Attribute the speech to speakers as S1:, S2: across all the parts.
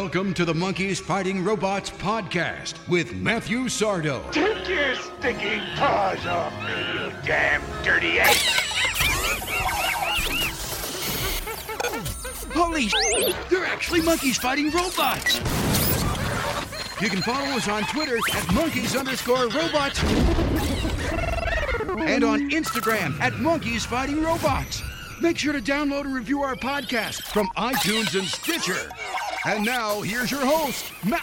S1: Welcome to the Monkeys Fighting Robots podcast with Matthew Sardo.
S2: Take your stinking paws off me, you damn dirty ape!
S1: Holy they're actually monkeys fighting robots! You can follow us on Twitter at monkeys_robots and on Instagram at monkeys fighting robots. Make sure to download and review our podcast from iTunes and Stitcher. And now, here's your host, Matt.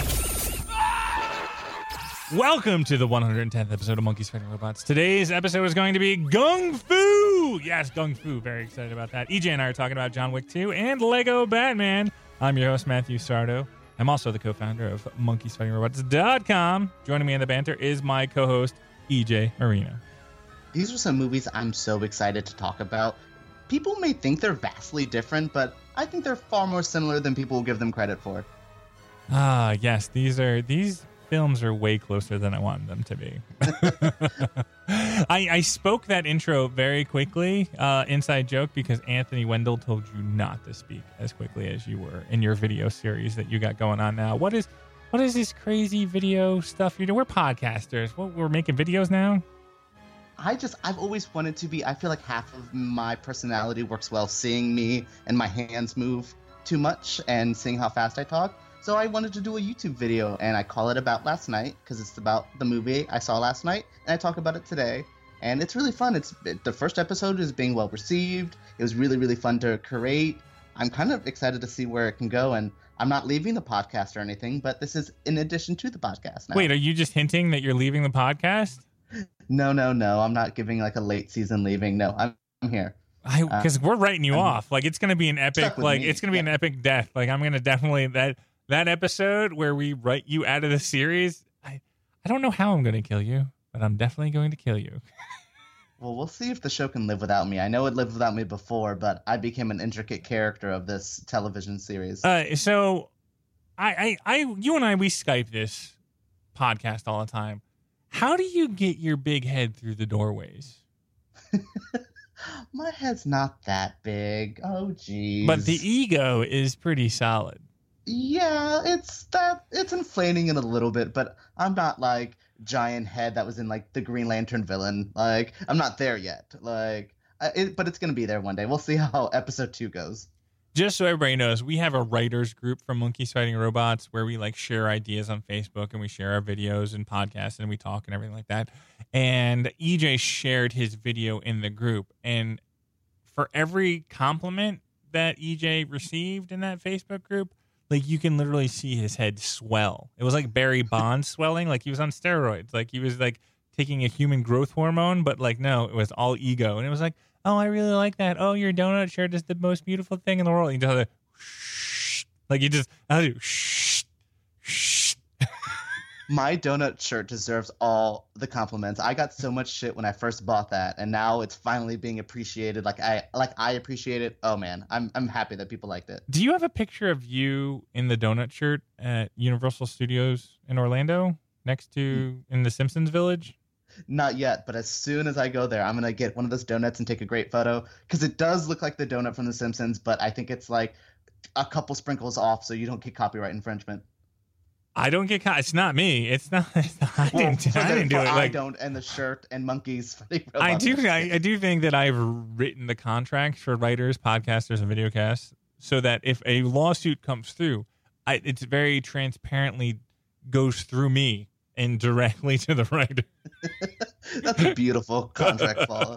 S3: Welcome to the 110th episode of Monkeys Fighting Robots. Today's episode is going to be Gung Fu! Yes, Gung Fu. Very excited about that. EJ and I are talking about John Wick 2 and Lego Batman. I'm your host, Matthew Sardo. I'm also the co-founder of MonkeysFightingRobots.com. Joining me in the banter is my co-host, EJ Marino.
S4: These are some movies I'm so excited to talk about. People may think they're vastly different, but I think they're far more similar than people will give them credit for.
S3: Ah, yes, these films are way closer than I wanted them to be. I spoke that intro very quickly, inside joke, because Anthony Wendell told you not to speak as quickly as you were in your video series that you got going on now. What is this crazy video stuff you do? We're podcasters. We're making videos now?
S4: I've always wanted to be. I feel like half of my personality works well seeing me and my hands move too much and seeing how fast I talk. So I wanted to do a YouTube video, and I call it About Last Night because it's about the movie I saw last night, and I talk about it today. And it's really fun. The first episode is being well received. It was really, really fun to create. I'm kind of excited to see where it can go, and I'm not leaving the podcast or anything, but this is in addition to the podcast now.
S3: Wait, are you just hinting that you're leaving the podcast?
S4: No. I'm not giving like a late season leaving. No, I'm here.
S3: Because we're writing you off. Like, it's going to be an epic, it's going to be an epic death. Like, I'm going to definitely, that episode where we write you out of the series, I don't know how I'm going to kill you, but I'm definitely going to kill you.
S4: Well, we'll see if the show can live without me. I know it lived without me before, but I became an intricate character of this television series.
S3: So you and I, we Skype this podcast all the time. How do you get your big head through the doorways?
S4: My head's not that big. Oh, geez.
S3: But the ego is pretty solid.
S4: Yeah, it's inflating it a little bit, but I'm not like giant head that was in like the Green Lantern villain. Like, I'm not there yet. Like, but it's gonna be there one day. We'll see how episode 2 goes.
S3: Just so everybody knows, we have a writers group from Monkeys Fighting Robots where we like share ideas on Facebook and we share our videos and podcasts and we talk and everything like that. And EJ shared his video in the group, and for every compliment that EJ received in that Facebook group, like, you can literally see his head swell. It was like Barry Bonds swelling, like he was on steroids. Like, he was like taking a human growth hormone, but like, no, it was all ego. And it was like, oh, I really like that. Oh, your donut shirt is the most beautiful thing in the world. You just have to shh. Like, you just, I'll do shh, shh.
S4: My donut shirt deserves all the compliments. I got so much shit when I first bought that, and now it's finally being appreciated. Like I appreciate it. Oh man, I'm happy that people liked it.
S3: Do you have a picture of you in the donut shirt at Universal Studios in Orlando, next to in the Simpsons Village?
S4: Not yet, but as soon as I go there, I'm gonna get one of those donuts and take a great photo, because it does look like the donut from the Simpsons, but I think it's like a couple sprinkles off, so you don't get copyright infringement.
S3: I don't get caught. It's not me. It's not. I didn't do it.
S4: I don't, and the shirt and monkeys.
S3: I do think that I've written the contract for writers, podcasters, and videocasts so that if a lawsuit comes through, it's very transparently goes through me and directly to the writer.
S4: That's a beautiful contract clause.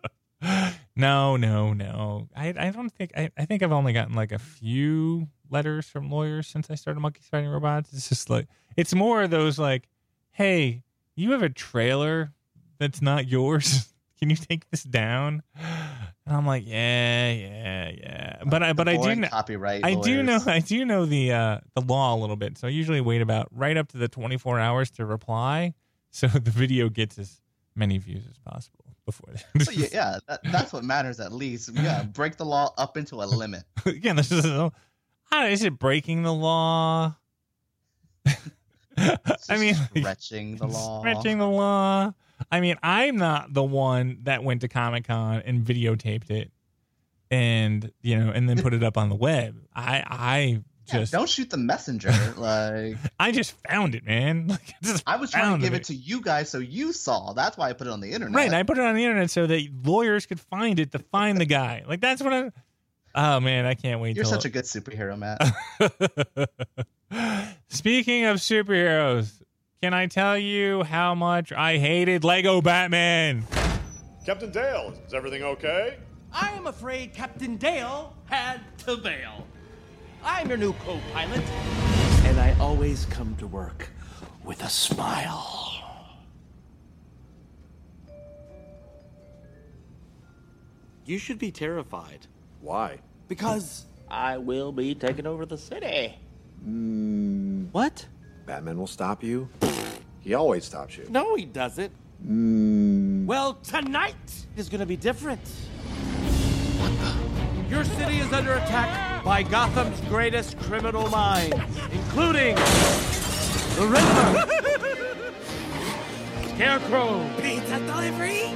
S3: No. I don't think. I think I've only gotten like a few letters from lawyers since I started Monkeys Fighting Robots. It's just like, it's more of those like, hey, you have a trailer that's not yours. Can you take this down? And I'm like, yeah. But I do know
S4: copyright.
S3: I do know the law a little bit. So I usually wait about right up to the 24 hours to reply, so the video gets as many views as possible before that.
S4: So yeah, that's what matters at least. Yeah, break the law up into a limit.
S3: Again, this is it breaking the law? I mean,
S4: stretching the law.
S3: Stretching the law. I mean, I'm not the one that went to Comic-Con and videotaped it and, and then put it up on the web. I just
S4: don't shoot the messenger. Like
S3: I just found it, man. Like,
S4: I was trying to give it to you guys so you saw. That's why I put it on the internet.
S3: Right, I put it on the internet so that lawyers could find it to find the guy. Like that's what I. Oh man, I can't wait.
S4: You're such a good superhero, Matt.
S3: Speaking of superheroes, can I tell you how much I hated Lego Batman?
S5: Captain Dale, is everything okay?
S6: I am afraid Captain Dale had to bail. I'm your new co-pilot, and I always come to work with a smile. You should be terrified.
S5: Why?
S6: Because I will be taking over the city. What?
S5: Batman will stop you. He always stops you.
S6: No, he doesn't. Well, tonight is gonna be different. Your city is under attack by Gotham's greatest criminal minds, including the Riddler, Scarecrow, Pizza Delivery,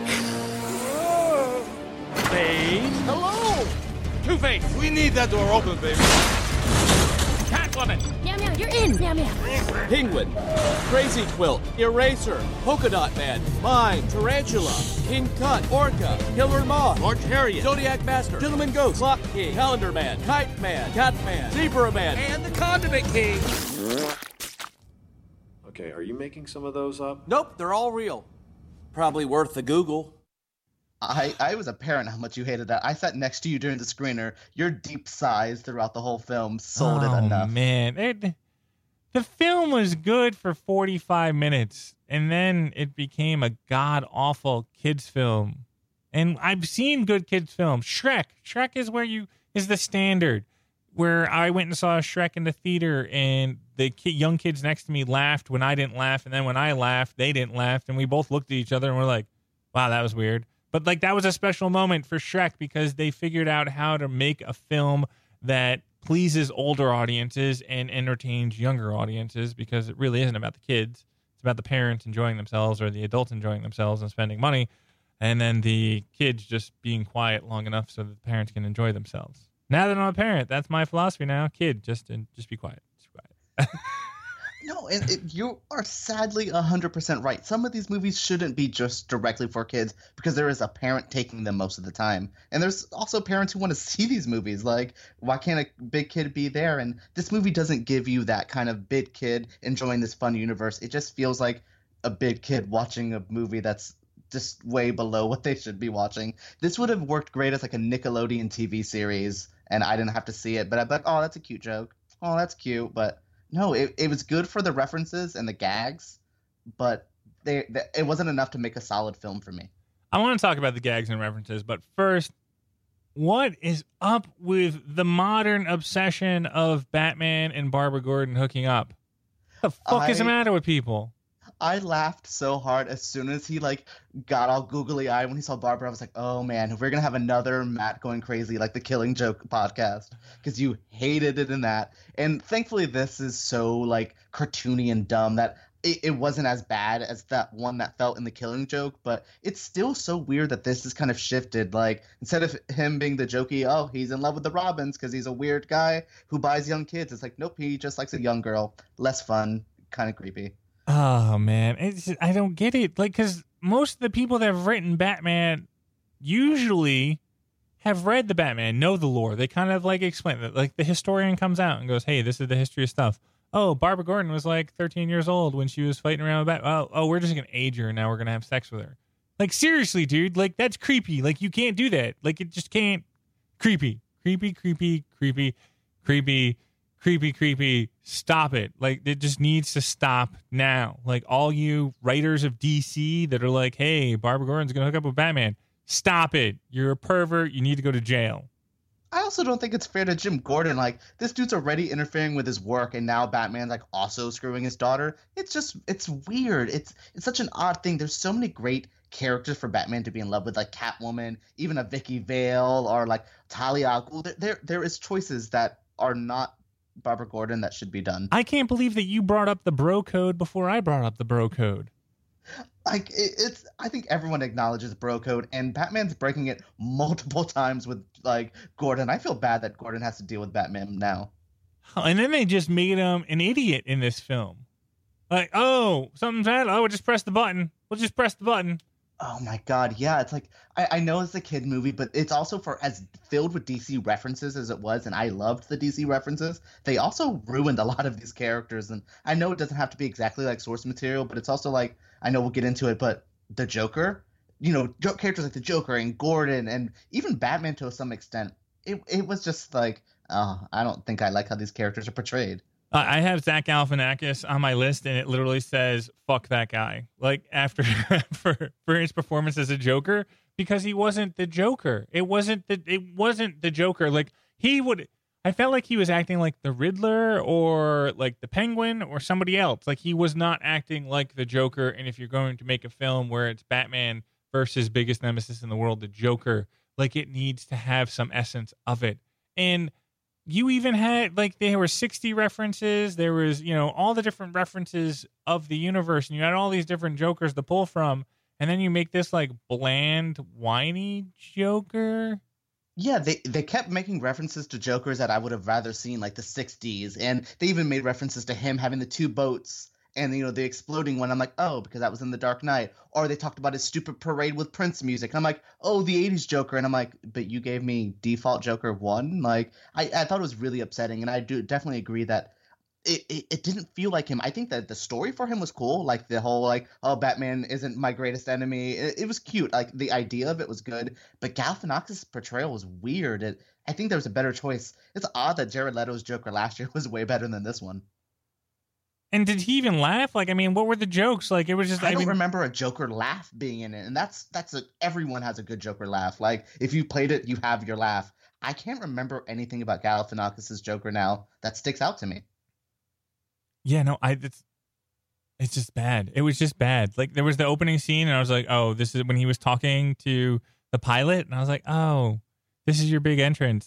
S6: Bane, hello, Two-Face. We need that door open, baby. Catwoman.
S7: Meow meow, you're in. Meow meow.
S6: Penguin, Crazy Quilt, Eraser, Polka Dot Man, Mime, Tarantula, King Tut, Orca, Killer Moth, Orange Harriet, Zodiac Master, Gentleman Ghost, Clock King, Calendar Man, Kite Man, Cat Man, Zebra Man, and the Condiment King.
S5: Okay, are you making some of those up?
S6: Nope, they're all real. Probably worth the Google.
S4: I was apparent how much you hated that. I sat next to you during the screener. Your deep sighs throughout the whole film sold it enough.
S3: Man, the film was good for 45 minutes, and then it became a god-awful kids film. And I've seen good kids films. Shrek is the standard. Where I went and saw Shrek in the theater, and the young kids next to me laughed when I didn't laugh, and then when I laughed, they didn't laugh, and we both looked at each other and we're like, "Wow, that was weird." But like that was a special moment for Shrek because they figured out how to make a film that pleases older audiences and entertains younger audiences because it really isn't about the kids. It's about the parents enjoying themselves or the adults enjoying themselves and spending money, and then the kids just being quiet long enough so that the parents can enjoy themselves. Now that I'm a parent, that's my philosophy now. Kid, just be quiet. Just be quiet.
S4: No, and you are sadly 100% right. Some of these movies shouldn't be just directly for kids because there is a parent taking them most of the time. And there's also parents who want to see these movies. Like, why can't a big kid be there? And this movie doesn't give you that kind of big kid enjoying this fun universe. It just feels like a big kid watching a movie that's just way below what they should be watching. This would have worked great as like a Nickelodeon TV series, and I didn't have to see it. But I'd be like, oh, that's a cute joke. Oh, that's cute. But no, it was good for the references and the gags, but it wasn't enough to make a solid film for me.
S3: I want to talk about the gags and references, but first, what is up with the modern obsession of Batman and Barbara Gordon hooking up? What the fuck is the matter with people?
S4: I laughed so hard as soon as he like got all googly eyed when he saw Barbara. I was like, oh man, we're gonna have another Matt going crazy like the Killing Joke podcast because you hated it in that. And thankfully this is so like cartoony and dumb that it wasn't as bad as that one that felt in the Killing Joke, but it's still so weird that this is kind of shifted. Like instead of him being the jokey, oh, he's in love with the Robins because he's a weird guy who buys young kids. It's like, nope, he just likes a young girl. Less fun, kind of creepy.
S3: Oh man, I don't get it. Like, because most of the people that have written Batman usually have read the Batman, know the lore. They kind of like explain it. Like the historian comes out and goes, "Hey, this is the history of stuff." Oh, Barbara Gordon was like 13 years old when she was fighting around with Batman. Oh, we're just gonna age her and now we're gonna have sex with her. Like seriously, dude. Like that's creepy. Like you can't do that. Like it just can't. Creepy. Stop it. Like it just needs to stop now. Like all you writers of DC that are like, hey, Barbara Gordon's gonna hook up with Batman, stop it. You're a pervert. You need to go to jail.
S4: I also don't think it's fair to Jim Gordon. Like this dude's already interfering with his work and now Batman's like also screwing his daughter. It's weird. It's such an odd thing. There's so many great characters for Batman to be in love with, like Catwoman, even a Vicky Vale or like Talia al Ghul. There is choices that are not Barbara Gordon that should be done.
S3: I can't believe that you brought up the bro code before I brought up the bro code.
S4: Like it's I think everyone acknowledges bro code, and Batman's breaking it multiple times with like Gordon. I feel bad that Gordon has to deal with Batman now.
S3: And then they just made him an idiot in this film. Like, oh, something's bad. Oh, we'll just press the button. We'll just press the button.
S4: Oh my God, yeah. It's like I know it's a kid movie, but it's also for as filled with DC references as it was, and I loved the DC references. They also ruined a lot of these characters, and I know it doesn't have to be exactly like source material, but it's also like, I know we'll get into it, but the Joker, characters like the Joker and Gordon and even Batman to some extent, it was just like, I don't think I like how these characters are portrayed.
S3: I have Zach Galifianakis on my list, and it literally says "fuck that guy." Like after for his performance as a Joker, because he wasn't the Joker. It wasn't the Joker. Like I felt like he was acting like the Riddler or like the Penguin or somebody else. Like he was not acting like the Joker. And if you're going to make a film where it's Batman versus biggest nemesis in the world, the Joker, like it needs to have some essence of it. And you even had, like, there were 60 references. There was, all the different references of the universe. And you had all these different Jokers to pull from. And then you make this, like, bland, whiny Joker.
S4: Yeah, they kept making references to Jokers that I would have rather seen, like the 60s. And they even made references to him having the two boats and, the exploding one. I'm like, oh, because that was in The Dark Knight. Or they talked about his stupid parade with Prince music. And I'm like, oh, the 80s Joker. And I'm like, but you gave me default Joker 1? Like, I thought it was really upsetting. And I do definitely agree that it didn't feel like him. I think that the story for him was cool. Like the whole, like, oh, Batman isn't my greatest enemy. It was cute. Like the idea of it was good. But Galifianakis' portrayal was weird. I think there was a better choice. It's odd that Jared Leto's Joker last year was way better than this one.
S3: And did he even laugh? Like, I mean, what were the jokes? Like, it was just,
S4: I don't remember a Joker laugh being in it. And everyone has a good Joker laugh. Like, if you played it, you have your laugh. I can't remember anything about Galifianakis' Joker now that sticks out to me.
S3: Yeah, no, it's just bad. It was just bad. Like, there was the opening scene, and I was like, oh, this is when he was talking to the pilot. And I was like, oh, this is your big entrance.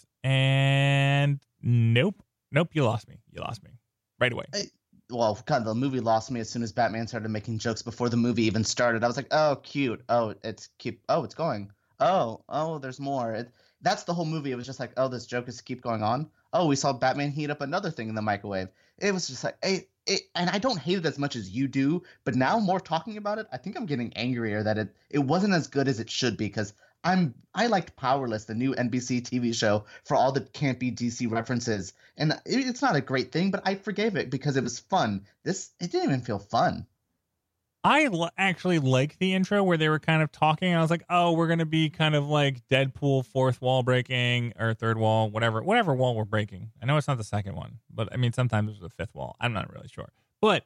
S3: And nope, you lost me. Right away.
S4: Well, God, the movie lost me as soon as Batman started making jokes before the movie even started. I was like, oh, cute. Oh, it's cute. Oh, it's going. Oh, there's more. That's the whole movie. It was just like, oh, this joke is keep going on. Oh, we saw Batman heat up another thing in the microwave. It was just like, and I don't hate it as much as you do, but now more talking about it, I think I'm getting angrier that it wasn't as good as it should be, because I liked Powerless, the new NBC TV show, for all the campy DC references. And it's not a great thing, but I forgave it because it was fun. It didn't even feel fun.
S3: I actually like the intro where they were kind of talking. I was like, oh, we're going to be kind of like Deadpool, fourth wall breaking, or third wall, whatever wall we're breaking. I know it's not the second one, but I mean, sometimes it's the fifth wall. I'm not really sure. But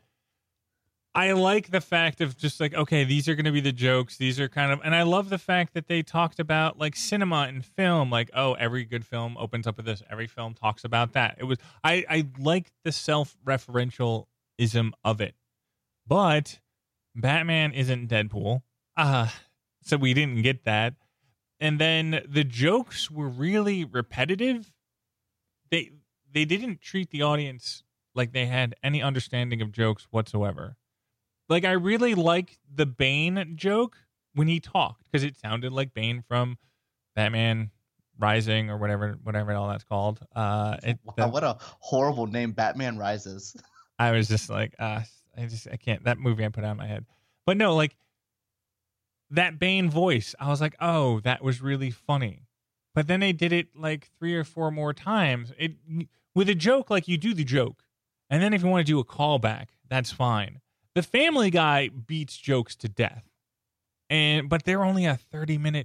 S3: I like the fact of just like, okay, these are going to be the jokes. These are kind of, and I love the fact that they talked about like cinema and film, like, oh, every good film opens up with this. Every film talks about that. It was, I like the self-referentialism of it, but Batman isn't Deadpool. So we didn't get that. And then the jokes were really repetitive. They didn't treat the audience like they had any understanding of jokes whatsoever. Like, I really liked the Bane joke when he talked, because it sounded like Bane from Batman Rising or whatever all that's called.
S4: What a horrible name, Batman Rises.
S3: I was just like, I can't. That movie I put out of my head. But no, like, that Bane voice, I was like, oh, that was really funny. But then they did it like 3 or 4 more times. With a joke, like, you do the joke. And then if you want to do a callback, that's fine. The Family Guy beats jokes to death. But they're only a 30-minute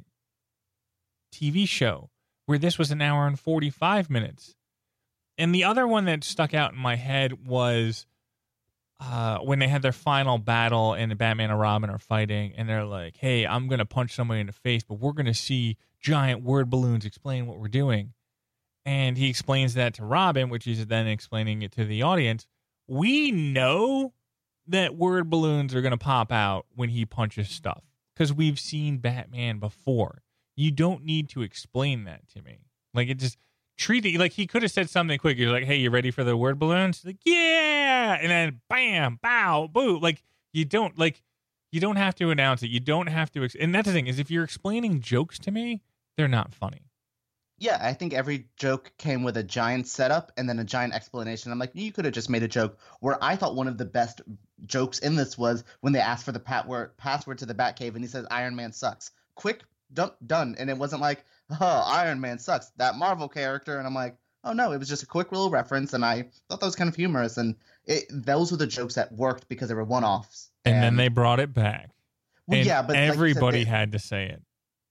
S3: TV show, where this was an hour and 45 minutes. And the other one that stuck out in my head was when they had their final battle and Batman and Robin are fighting, and they're like, hey, I'm going to punch somebody in the face, but we're going to see giant word balloons explain what we're doing. And he explains that to Robin, which is then explaining it to the audience. We know that word balloons are going to pop out when he punches stuff, because we've seen Batman before. You don't need to explain that to me. Like, it just treat it like he could have said something quick. You're like, hey, you ready for the word balloons? Like, yeah. And then bam, bow, boo. Like, you don't have to announce it. You don't have to. And that's the thing, is if you're explaining jokes to me, they're not funny.
S4: Yeah, I think every joke came with a giant setup and then a giant explanation. I'm like, you could have just made a joke. Where I thought one of the best jokes in this was when they asked for the password to the Batcave and he says, Iron Man sucks. Quick, done. And it wasn't like, oh, Iron Man sucks, that Marvel character. And I'm like, oh no, it was just a quick little reference. And I thought that was kind of humorous. And those were the jokes that worked because they were one-offs.
S3: And then they brought it back.
S4: Well,
S3: and
S4: yeah, but
S3: everybody
S4: like
S3: had to say it.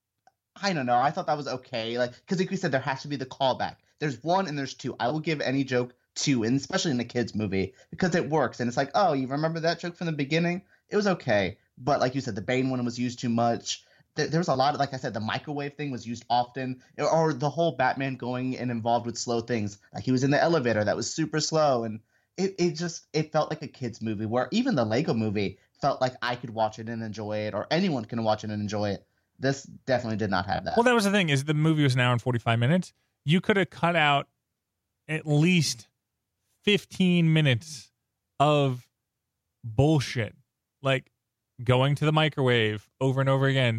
S4: I don't know. I thought that was okay. Like, because like we said, there has to be the callback. There's one and there's two. I will give any joke two, and especially in a kid's movie, because it works. And it's like, oh, you remember that joke from the beginning? It was okay. But like you said, the Bane one was used too much. There was a lot of, like I said, the microwave thing was used often, or the whole Batman going and involved with slow things. Like he was in the elevator that was super slow, and it felt like a kid's movie. Where even the Lego movie felt like I could watch it and enjoy it, or anyone can watch it and enjoy it. This definitely did not have that.
S3: Well, that was the thing, is the movie was an hour and 45 minutes. You could have cut out at least 15 minutes of bullshit, like going to the microwave over and over again.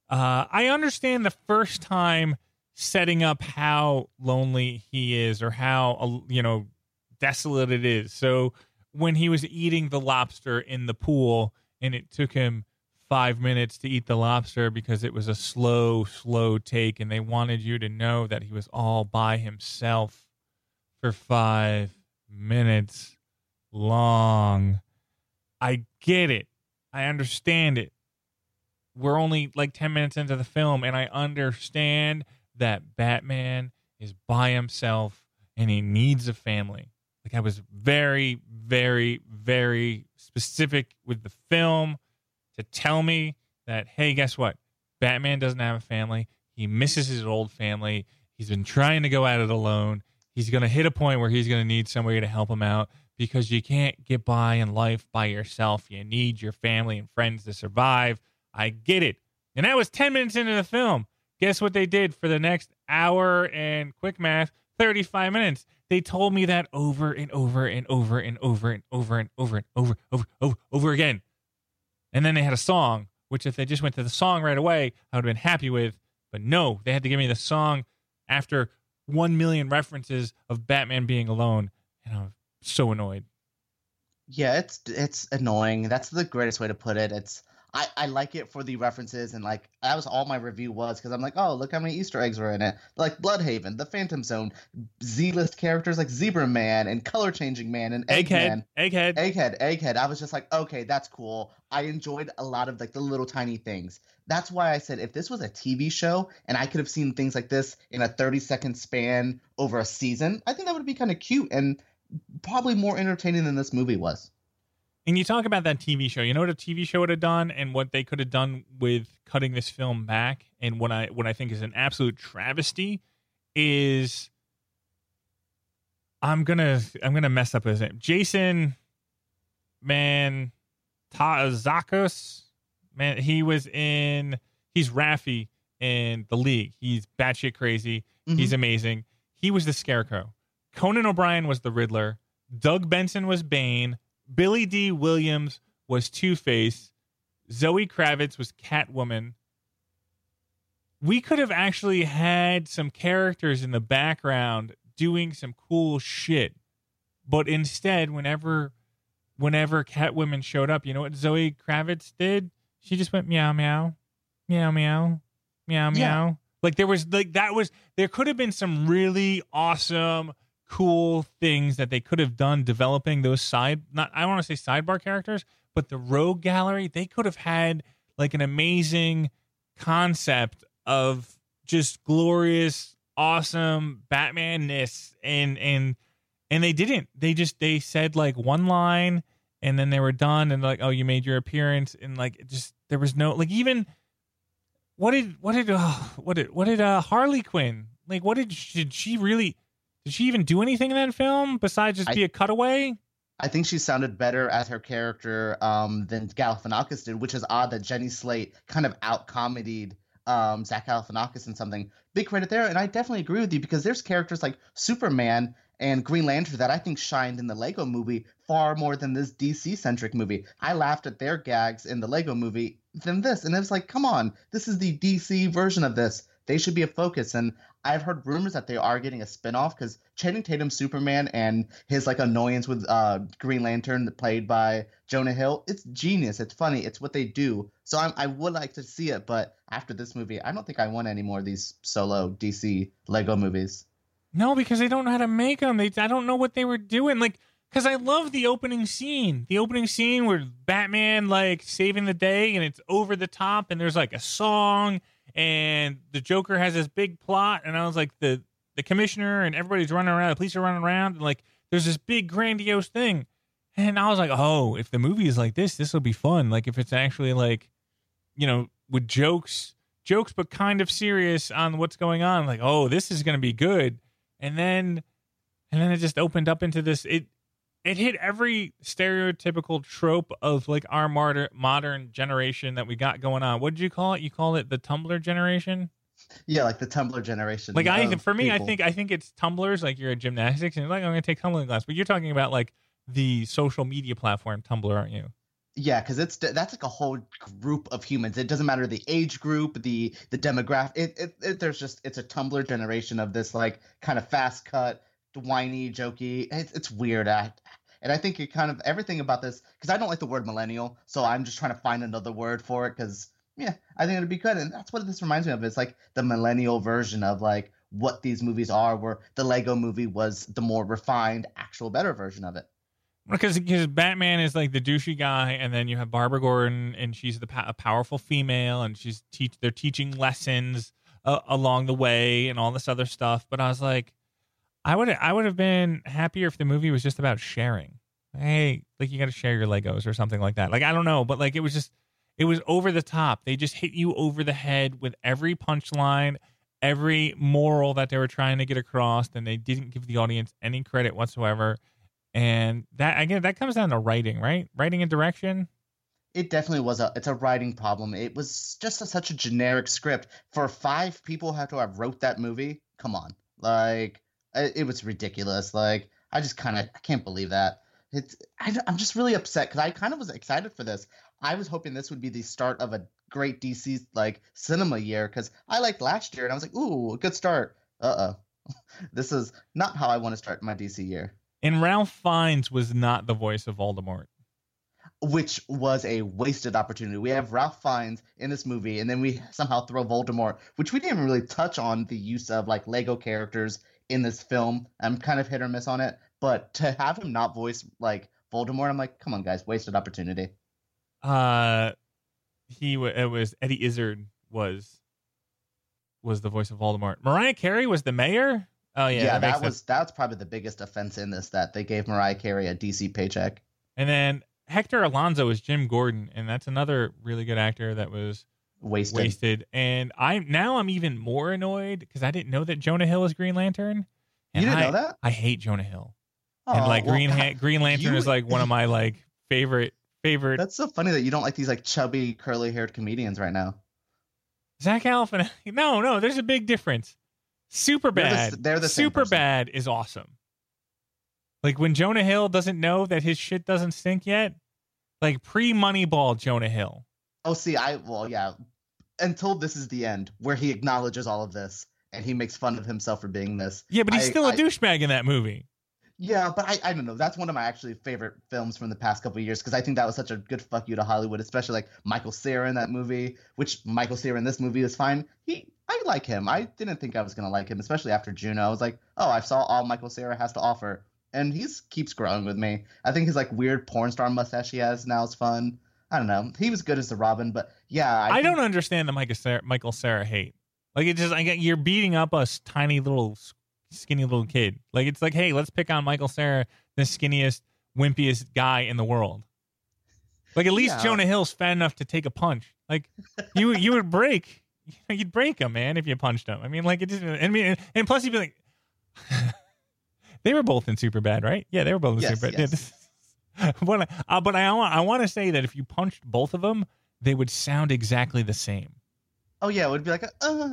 S3: I understand the first time setting up how lonely he is or how, desolate it is. So when he was eating the lobster in the pool and it took him 5 minutes to eat the lobster because it was a slow take, and they wanted you to know that he was all by himself for 5 minutes long. I get it. I understand it. We're only like 10 minutes into the film, and I understand that Batman is by himself and he needs a family. Like, I was very, very, very specific with the film to tell me that, hey, guess what? Batman doesn't have a family. He misses his old family. He's been trying to go at it alone. He's going to hit a point where he's going to need somebody to help him out, because you can't get by in life by yourself. You need your family and friends to survive. I get it. And that was 10 minutes into the film. Guess what they did for the next hour and, quick math, 35 minutes? They told me that over and over and over and over and over and over and over again. And then they had a song, which if they just went to the song right away, I would have been happy with. But no, they had to give me the song after 1 million references of Batman being alone. And I was so annoyed.
S4: Yeah, it's annoying. That's the greatest way to put it. I like it for the references, and like that was all my review was, because I'm like, oh, look how many Easter eggs were in it. Like Bloodhaven, the Phantom Zone, Z-list characters like Zebra Man and Color Changing Man and Egghead. I was just like, okay, that's cool. I enjoyed a lot of like the little tiny things. That's why I said if this was a TV show and I could have seen things like this in a 30-second span over a season, I think that would be kind of cute and probably more entertaining than this movie was.
S3: And you talk about that TV show. You know what a TV show would have done, and what they could have done with cutting this film back, and what I think is an absolute travesty is, I'm gonna mess up his name. Jason Mantzoukas. Man, he's Raffi in The League. He's batshit crazy. Mm-hmm. He's amazing. He was the Scarecrow. Conan O'Brien was the Riddler. Doug Benson was Bane. Billy D. Williams was Two-Face. Zoe Kravitz was Catwoman. We could have actually had some characters in the background doing some cool shit. But instead, whenever Catwoman showed up, you know what Zoe Kravitz did? She just went meow, meow, meow, meow, meow, meow. Like there could have been some really awesome, cool things that they could have done developing those I want to say sidebar characters, but the Rogue Gallery, they could have had like an amazing concept of just glorious, awesome Batman-ness, and they didn't. They said like one line and then they were done, and like, oh, you made your appearance, and like it just, there was no, like, even what did Harley Quinn, like, did she even do anything in that film besides just be a cutaway?
S4: I think she sounded better as her character than Galifianakis did, which is odd that Jenny Slate kind of out-comedied Zach Galifianakis in something. Big credit there, and I definitely agree with you, because there's characters like Superman and Green Lantern that I think shined in the Lego movie far more than this DC-centric movie. I laughed at their gags in the Lego movie than this, and it was like, come on, this is the DC version of this. They should be a focus, and I've heard rumors that they are getting a spinoff because Channing Tatum's Superman and his like annoyance with Green Lantern played by Jonah Hill, it's genius. It's funny. It's what they do. So I would like to see it, but after this movie, I don't think I want any more of these solo DC Lego movies.
S3: No, because they don't know how to make them. I don't know what they were doing. Like, because I love the opening scene. The opening scene where Batman like saving the day and it's over the top and there's like a song. And the Joker has this big plot, and I was like, the commissioner and everybody's running around, the police are running around, and like there's this big grandiose thing. And I was like, oh, if the movie is like this will be fun. Like if it's actually like, you know, with jokes, but kind of serious on what's going on. Like, oh, this is gonna be good. And then it just opened up into this. It hit every stereotypical trope of like our modern generation that we got going on. What did you call it? You call it the Tumblr generation?
S4: Yeah, like the Tumblr generation.
S3: Like I think it's Tumblrs. Like you're at gymnastics and you're like, I'm going to take tumbling class. But you're talking about like the social media platform Tumblr, aren't you?
S4: Yeah, because that's like a whole group of humans. It doesn't matter the age group, the demographic. It's a Tumblr generation of this like kind of fast cut, whiny, jokey. It's weird. And I think it kind of everything about this, because I don't like the word millennial, so I'm just trying to find another word for it because, yeah, I think it'd be good. And that's what this reminds me of. It's like the millennial version of like what these movies are, where the Lego movie was the more refined, actual better version of it.
S3: Because Batman is like the douchey guy, and then you have Barbara Gordon, and she's a powerful female, and they're teaching lessons along the way and all this other stuff. But I was like, I would have been happier if the movie was just about sharing. Hey, like you got to share your Legos or something like that. Like I don't know, but like it was over the top. They just hit you over the head with every punchline, every moral that they were trying to get across, and they didn't give the audience any credit whatsoever. And that comes down to writing, right? Writing and direction.
S4: It definitely it's a writing problem. It was just such a generic script for 5 people who had to have wrote that movie. Come on, like. It was ridiculous. Like, I can't believe that. I'm just really upset because I kind of was excited for this. I was hoping this would be the start of a great DC like cinema year because I liked last year and I was like, ooh, a good start. This is not how I want to start my DC year.
S3: And Ralph Fiennes was not the voice of Voldemort.
S4: Which was a wasted opportunity. We have Ralph Fiennes in this movie, and then we somehow throw Voldemort, which we didn't even really touch on the use of like Lego characters in this film. I'm kind of hit or miss on it, but to have him not voice like Voldemort, I'm like, come on, guys, wasted opportunity.
S3: It was Eddie Izzard was the voice of Voldemort. Mariah Carey was the mayor. Oh yeah,
S4: that's probably the biggest offense in this, that they gave Mariah Carey a DC paycheck.
S3: And then Hector Alonso is Jim Gordon, and that's another really good actor that was wasted. And I'm even more annoyed because I didn't know that Jonah Hill is Green Lantern. And
S4: you didn't know that?
S3: I hate Jonah Hill. And like Green Lantern is like one of my like favorite.
S4: That's so funny that you don't like these like chubby curly haired comedians right now.
S3: Zach Galifianakis. No, there's a big difference. Superbad.
S4: They're the same person.
S3: Superbad is awesome. Like when Jonah Hill doesn't know that his shit doesn't stink yet, like pre-Moneyball Jonah Hill.
S4: Oh, see, until this is the end where he acknowledges all of this and he makes fun of himself for being this.
S3: Yeah, but he's still a douchebag in that movie.
S4: Yeah, but I don't know. That's one of my actually favorite films from the past couple of years because I think that was such a good fuck you to Hollywood, especially like Michael Cera in that movie, which Michael Cera in this movie is fine. I like him. I didn't think I was going to like him, especially after Juno. I was like, oh, I saw all Michael Cera has to offer. And he keeps growing with me. I think his like weird porn star mustache he has now is fun. I don't know. He was good as the Robin, but yeah. I don't
S3: understand the Michael Cera hate. Like it just, you're beating up a tiny little skinny little kid. Like it's like, hey, let's pick on Michael Cera, the skinniest, wimpiest guy in the world. Like at least Jonah Hill's fat enough to take a punch. Like you would break. You'd break him, man, if you punched him. I mean, like it just. I mean, and plus you'd be like. They were both in Superbad, right? Yeah, they were both in Superbad.
S4: Yes.
S3: But I want to say that if you punched both of them, they would sound exactly the same.
S4: Oh yeah, it would be like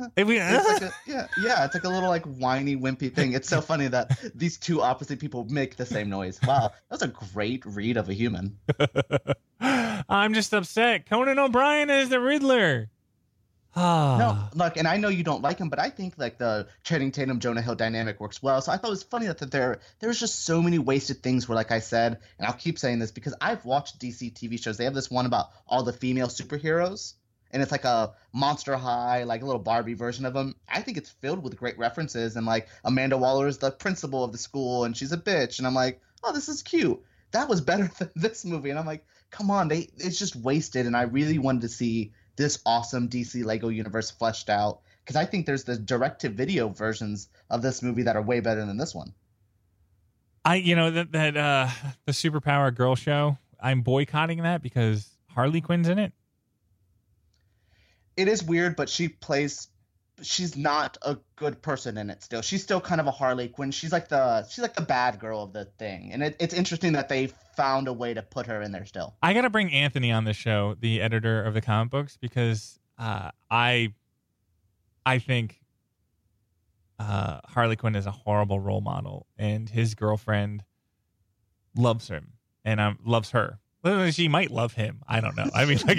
S4: it's like a little like whiny, wimpy thing. It's so funny that these two opposite people make the same noise. Wow, that's a great read of a human.
S3: I'm just upset. Conan O'Brien is the Riddler.
S4: No, look, and I know you don't like him, but I think like the Channing Tatum Jonah Hill dynamic works well. So I thought it was funny that there's just so many wasted things where, like I said, and I'll keep saying this because I've watched DC TV shows. They have this one about all the female superheroes, and it's like a Monster High, like a little Barbie version of them. I think it's filled with great references, and like Amanda Waller is the principal of the school, and she's a bitch, and I'm like, oh, this is cute. That was better than this movie, and I'm like, come on, it's just wasted, and I really wanted to see this awesome DC Lego universe fleshed out, because I think there's the direct-to-video versions of this movie that are way better than this one.
S3: The Superpower Girl show, I'm boycotting that because Harley Quinn's in it.
S4: It is weird, but she's not a good person in it still. She's still kind of a Harley Quinn. She's like the bad girl of the thing. And it's interesting that they found a way to put her in there still.
S3: I got to bring Anthony on the show, the editor of the comic books, because I think Harley Quinn is a horrible role model, and his girlfriend loves him and loves her. She might love him. I don't know. I mean, like,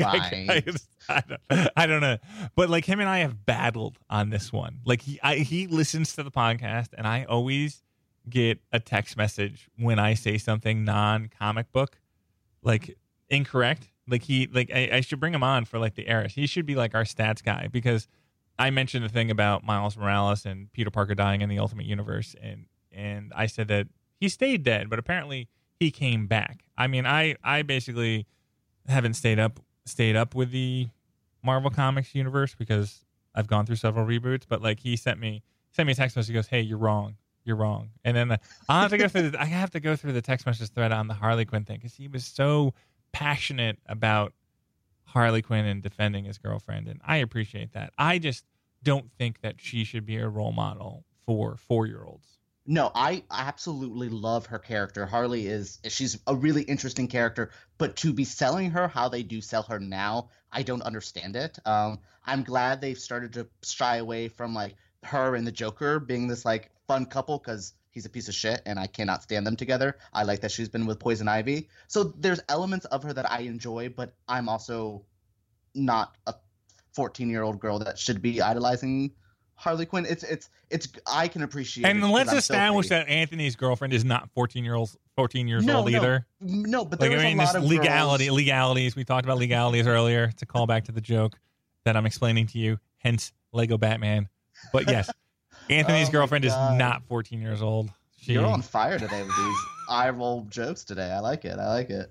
S3: I don't know. But like him and I have battled on this one. Like he listens to the podcast, and I always get a text message when I say something non-comic book, like incorrect. Like I should bring him on for like the Eris. He should be like our stats guy, because I mentioned the thing about Miles Morales and Peter Parker dying in the Ultimate Universe, and I said that he stayed dead, but apparently he came back. I mean, I basically haven't stayed up with the Marvel Comics universe because I've gone through several reboots. But like he sent me a text message. He goes, "Hey, you're wrong. And then I have to go through the text message thread on the Harley Quinn thing, because he was so passionate about Harley Quinn and defending his girlfriend, and I appreciate that. I just don't think that she should be a role model for 4-year-olds.
S4: No, I absolutely love her character. Harley she's a really interesting character, but to be selling her how they do sell her now, I don't understand it. I'm glad they've started to shy away from like her and the Joker being this like fun couple, because he's a piece of shit and I cannot stand them together. I like that she's been with Poison Ivy. So there's elements of her that I enjoy, but I'm also not a 14-year-old girl that should be idolizing Harley Quinn. It's I can appreciate
S3: and
S4: it. And
S3: let's establish that Anthony's girlfriend is not 14 years old either.
S4: No, but
S3: like,
S4: there's a lot of
S3: legalities. We talked about legalities earlier. It's a callback to the joke that I'm explaining to you, hence Lego Batman. But yes, Anthony's girlfriend is not 14 years old.
S4: You're on fire today with these eye roll jokes today. I like it.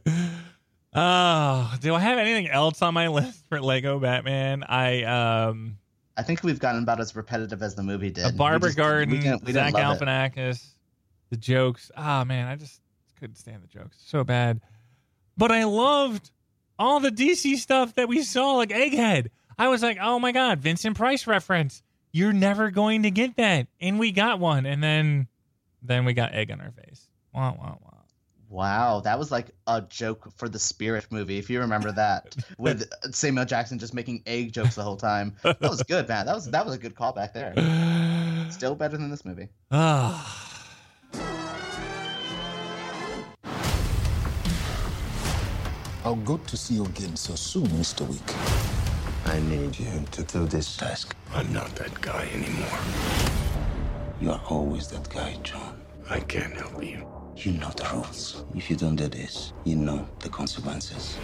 S3: Oh, do I have anything else on my list for Lego Batman?
S4: I think we've gotten about as repetitive as the movie did.
S3: A Barbara Gordon,
S4: we
S3: Zach
S4: didn't love
S3: Galifianakis, the jokes. Ah, man, I just couldn't stand the jokes. So bad. But I loved all the DC stuff that we saw, like Egghead. I was like, oh my God, Vincent Price reference. You're never going to get that. And we got one. And then we got egg on our face. Wah, wah, wah.
S4: Wow, that was like a joke for the Spirit movie, if you remember that, with Samuel Jackson just making egg jokes the whole time. That was good, man. That was a good callback there. Still better than this movie.
S5: How good to see you again so soon, Mr. Week.
S8: I need you to do this task.
S2: I'm not that guy anymore.
S8: You're always that guy, John.
S2: I can't help you.
S8: You know the rules. If you don't do this, you know the consequences.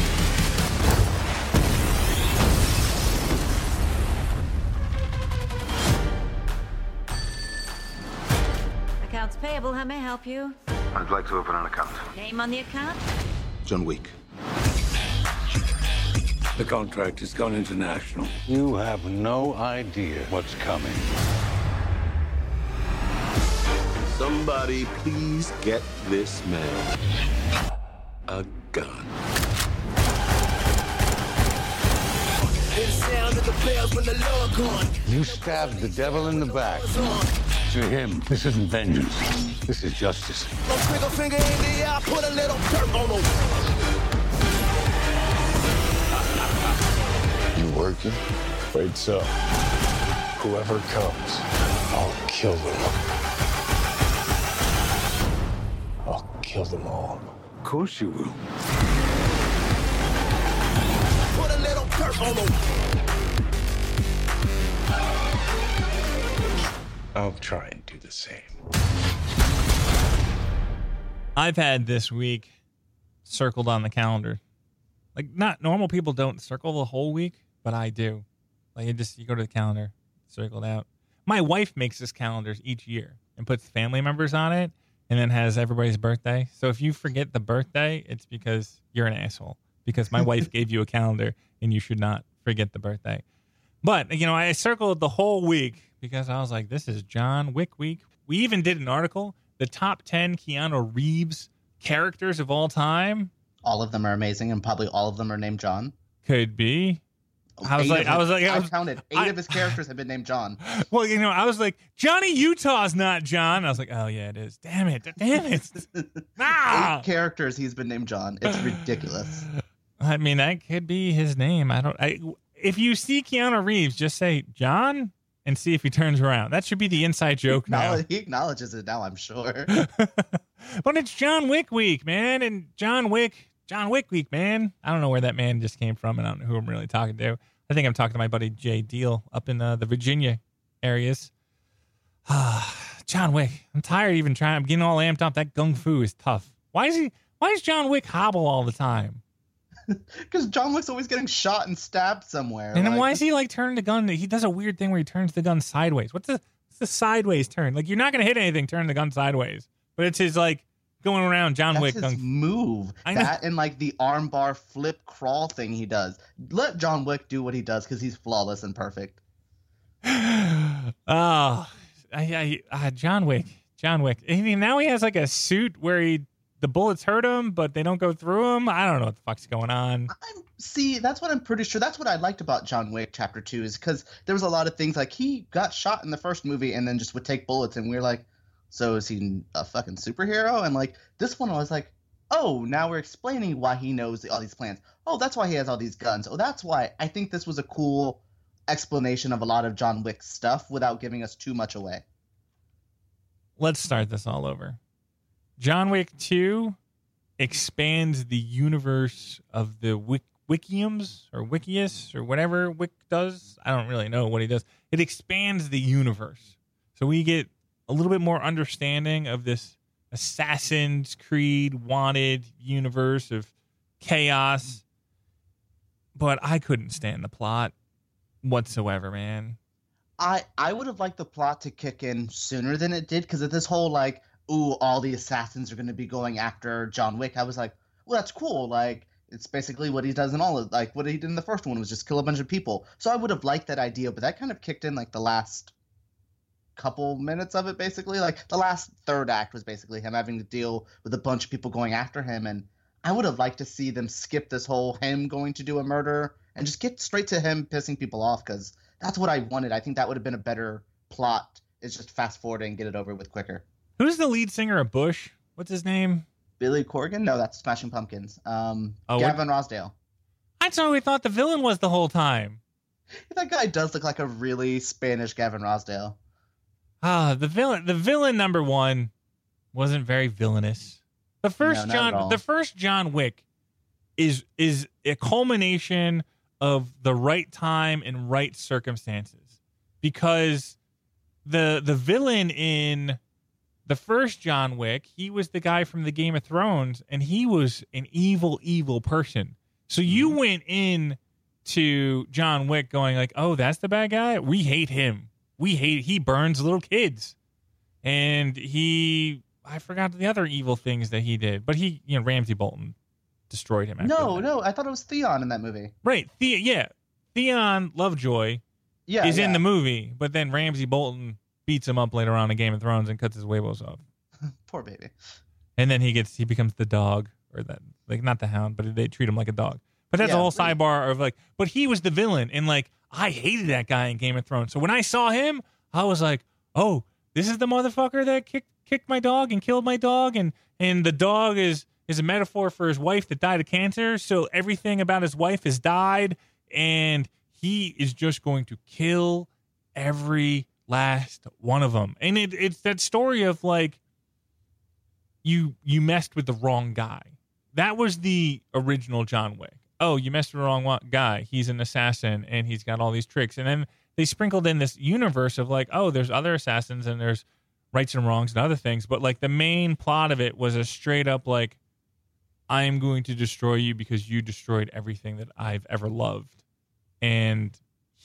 S7: Accounts payable, how may I help you?
S9: I'd like to open an account.
S7: Name on the account?
S5: John Wick.
S10: The contract has gone international. You have no idea what's coming.
S11: Somebody please get this man a gun.
S10: You stabbed the devil in the back. To him, this isn't vengeance. This is justice.
S2: Finger in the eye, put a little dirt on him.
S5: You working? Afraid so. Whoever comes, I'll kill them. I'll kill them all.
S10: Of course you will.
S2: Put a little dirt on him.
S5: I'll try and do the same.
S3: I've had this week circled on the calendar. Like, not normal people don't circle the whole week, but I do. Like, you go to the calendar, circle it out. My wife makes this calendars each year and puts family members on it and then has everybody's birthday. So if you forget the birthday, it's because you're an asshole. Because my wife gave you a calendar and you should not forget the birthday. But, I circled the whole week because I was like, this is John Wick week. We even did an article, the top 10 Keanu Reeves characters of all time.
S4: All of them are amazing, and probably all of them are named John.
S3: Could be.
S4: I counted 8 of his characters have been named John.
S3: Well, I was like, Johnny Utah's not John. I was like, oh yeah, it is. Damn it.
S4: 8 characters he's been named John. It's ridiculous.
S3: I mean, that could be his name. If you see Keanu Reeves, just say John and see if he turns around. That should be the inside joke now.
S4: He acknowledges it now, I'm sure.
S3: But it's John Wick week, man, and John Wick week, man. I don't know where that man just came from, and I don't know who I'm really talking to. I think I'm talking to my buddy Jay Deal up in the Virginia areas. John Wick. I'm tired even trying. I'm getting all amped up. That gung fu is tough. Why is John Wick hobble all the time?
S4: Because John Wick's always getting shot and stabbed somewhere.
S3: And then why is he turning the gun? He does a weird thing where he turns the gun sideways. What's the sideways turn? Like, you're not going to hit anything, turn the gun sideways. But it's his going around John Wick.
S4: That's his move. That and the armbar flip crawl thing he does. Let John Wick do what he does because he's flawless and perfect.
S3: John Wick. I mean, now he has a suit where the bullets hurt him, but they don't go through him. I don't know what the fuck's going on.
S4: That's what I'm pretty sure. That's what I liked about John Wick Chapter 2 is because there was a lot of things he got shot in the first movie and then just would take bullets, and we were like, so is he a fucking superhero? And this one I was like, oh, now we're explaining why he knows all these plans. Oh, that's why he has all these guns. Oh, that's why. I think this was a cool explanation of a lot of John Wick stuff without giving us too much away.
S3: Let's start this all over. John Wick 2 expands the universe of the Wikiums or Wikius or whatever Wick does. I don't really know what he does. It expands the universe. So we get a little bit more understanding of this Assassin's Creed wanted universe of chaos. But I couldn't stand the plot whatsoever, man.
S4: I would have liked the plot to kick in sooner than it did because of this whole all the assassins are going to be going after John Wick. I was like, well, that's cool. It's basically what he does in all of what he did in the first one was just kill a bunch of people. So I would have liked that idea, but that kind of kicked in the last couple minutes of it, basically. The last third act was basically him having to deal with a bunch of people going after him, and I would have liked to see them skip this whole him going to do a murder and just get straight to him pissing people off, because that's what I wanted. I think that would have been a better plot, is just fast forward and get it over with quicker.
S3: Who's the lead singer of Bush? What's his name?
S4: Billy Corgan? No, that's Smashing Pumpkins. Gavin Rossdale.
S3: That's what we thought the villain was the whole time.
S4: That guy does look like a really Spanish Gavin Rossdale.
S3: The villain number one wasn't very villainous. The first John Wick is a culmination of the right time and right circumstances, because the villain in the first John Wick, he was the guy from the Game of Thrones, and he was an evil person. So you went in to John Wick going oh, that's the bad guy? We hate him. He burns little kids. And I forgot the other evil things that he did, but Ramsay Bolton destroyed him.
S4: No, I thought it was Theon in that movie.
S3: Right. Theon Lovejoy is in the movie, but then Ramsay Bolton beats him up later on in Game of Thrones and cuts his huevos off.
S4: Poor baby.
S3: And then he becomes the dog, or that, not the hound, but they treat him like a dog. But that's a whole sidebar of but he was the villain, and I hated that guy in Game of Thrones. So when I saw him, I was like, oh, this is the motherfucker that kicked my dog and killed my dog, and the dog is a metaphor for his wife that died of cancer. So everything about his wife has died, and he is just going to kill every last one of them. And it's that story of you messed with the wrong guy. That was the original John Wick. Oh, you messed with the wrong guy. He's an assassin, and he's got all these tricks. And then they sprinkled in this universe of like, oh, there's other assassins and there's rights and wrongs and other things. But like the main plot of it was a straight up like, I am going to destroy you because you destroyed everything that I've ever loved. And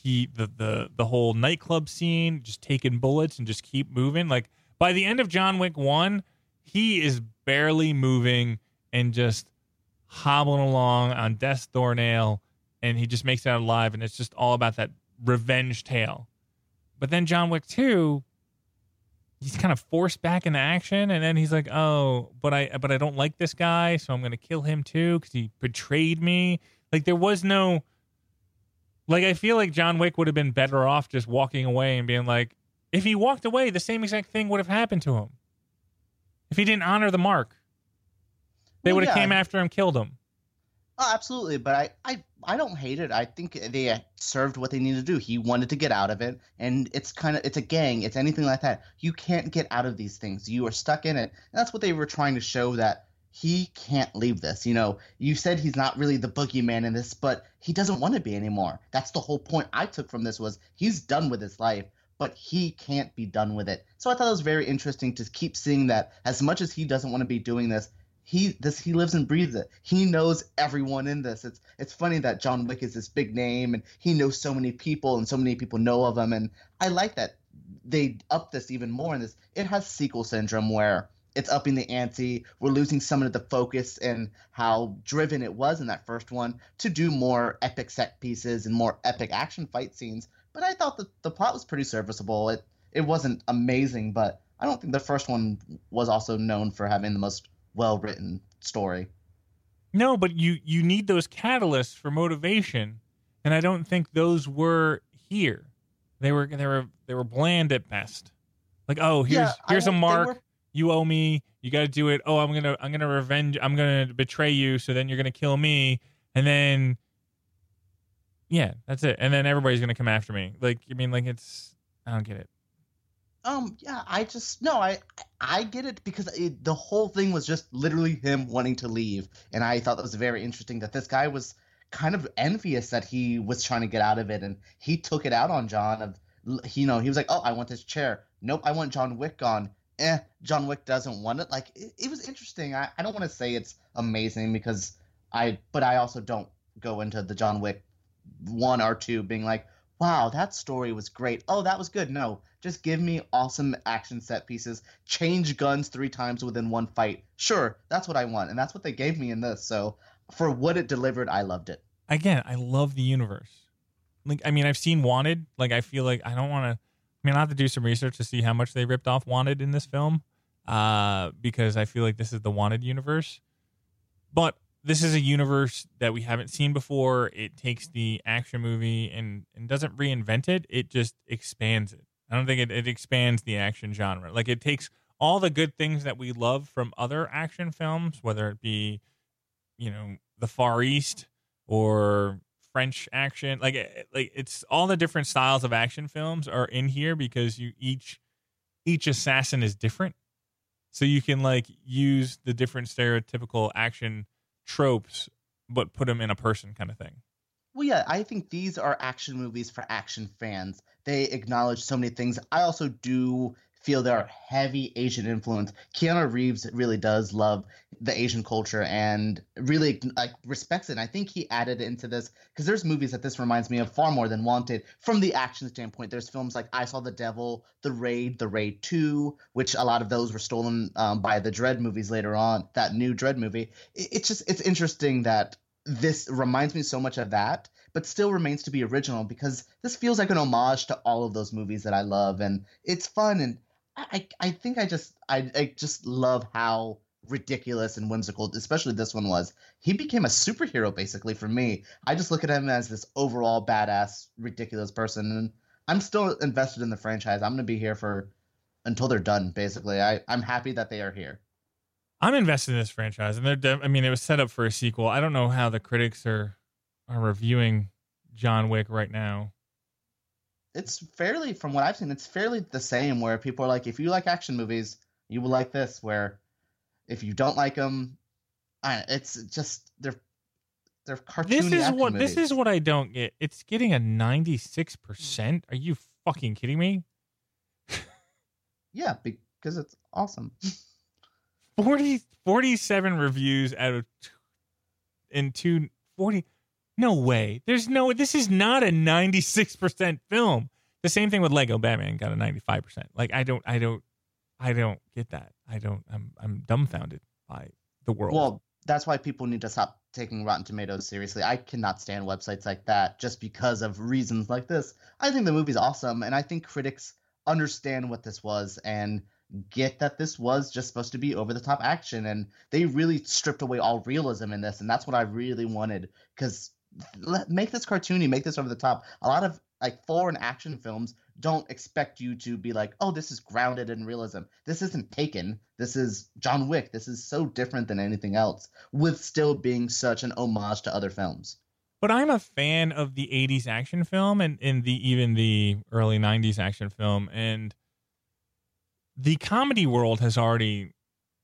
S3: the whole nightclub scene, just taking bullets and just keep moving. Like by the end of John Wick 1, he is barely moving and just hobbling along on death's doornail, and he just makes it out alive, and it's just all about that revenge tale. But then John Wick 2, he's kind of forced back into action, and then he's like, oh, but I don't like this guy, so I'm going to kill him too because he betrayed me. Like there was no, like I feel like John Wick would have been better off just walking away and being like, if he walked away, the same exact thing would have happened to him. If he didn't honor the mark, they would have came after him, killed him.
S4: Oh, absolutely, but I don't hate it. I think they served what they needed to do. He wanted to get out of it, and it's a gang. It's anything like that. You can't get out of these things. You are stuck in it. And that's what they were trying to show, that he can't leave this. You know, you said he's not really the boogeyman in this, but he doesn't want to be anymore. That's the whole point I took from this, was he's done with his life, but he can't be done with it. So I thought it was very interesting to keep seeing that as much as he doesn't want to be doing this, he lives and breathes it. He knows everyone in this. It's funny that John Wick is this big name and he knows so many people and so many people know of him, and I like that they up this even more in this. It has sequel syndrome where it's upping the ante. We're losing some of the focus and how driven it was in that first one to do more epic set pieces and more epic action fight scenes. But I thought the plot was pretty serviceable. It wasn't amazing, but I don't think the first one was also known for having the most well-written story.
S3: No, but you need those catalysts for motivation, and I don't think those were here. They were bland at best. Like, oh, here's a mark. You owe me. You got to do it. Oh, I'm gonna revenge. I'm gonna betray you. So then you're gonna kill me, and then yeah, that's it. And then everybody's gonna come after me. Like, I mean, like I don't get it.
S4: Yeah, I get it, because the whole thing was just literally him wanting to leave. And I thought that was very interesting that this guy was kind of envious that he was trying to get out of it. And he took it out on John he was like, oh, I want this chair. Nope, I want John Wick gone. John Wick doesn't want it. Like, it was interesting. I don't want to say it's amazing but I also don't go into the John Wick 1 or 2 being like, wow, that story was great. Oh, that was good. No, just give me awesome action set pieces. Change guns 3 times within one fight. Sure, that's what I want. And that's what they gave me in this. So for what it delivered, I loved it.
S3: Again, I love the universe. Like, I mean, I've seen Wanted. Like, I feel like I don't want to. I mean, I'll have to do some research to see how much they ripped off Wanted in this film, because I feel like this is the Wanted universe. But this is a universe that we haven't seen before. It takes the action movie and doesn't reinvent it. It just expands it. I don't think it expands the action genre. Like, it takes all the good things that we love from other action films, whether it be, the Far East or French action. Like it's all the different styles of action films are in here, because each assassin is different. So you can use the different stereotypical action tropes, but put them in a person kind of thing.
S4: Well, yeah, I think these are action movies for action fans. They acknowledge so many things. I also do feel there are heavy Asian influence. Keanu Reeves really does love the Asian culture and really respects it. And I think he added it into this because there's movies that this reminds me of far more than Wanted. From the action standpoint, there's films like I Saw the Devil, The Raid 2, which a lot of those were stolen by the Dredd movies later on, that new Dredd movie. It's interesting that this reminds me so much of that, but still remains to be original, because this feels like an homage to all of those movies that I love, and it's fun. And I think I just love how ridiculous and whimsical, especially this one was. He became a superhero basically for me. I just look at him as this overall badass, ridiculous person, and I'm still invested in the franchise. I'm going to be here until they're done. Basically, I'm happy that they are here.
S3: I'm invested in this franchise, and it was set up for a sequel. I don't know how the critics are reviewing John Wick right now.
S4: It's fairly, from what I've seen, it's fairly the same, where people are like, if you like action movies, you will like this, where if you don't like them, it's just, they're cartoony.
S3: This is what I don't get. It's getting a 96%. Are you fucking kidding me?
S4: Yeah, because it's awesome.
S3: 47 reviews out of 240. No way. This is not a 96% film. The same thing with Lego Batman got a 95%. Like I don't get that. I'm dumbfounded by the world.
S4: Well, that's why people need to stop taking Rotten Tomatoes seriously. I cannot stand websites like that just because of reasons like this. I think the movie's awesome, and I think critics understand what this was and get that this was just supposed to be over-the-top action, and they really stripped away all realism in this, and that's what I really wanted, because make this cartoony, make this over-the-top. A lot of like foreign action films don't expect you to be like, oh, this is grounded in realism. This isn't Taken. This is John Wick. This is so different than anything else, with still being such an homage to other films.
S3: But I'm a fan of the 80s action film and even the early 90s action film. And the comedy world has already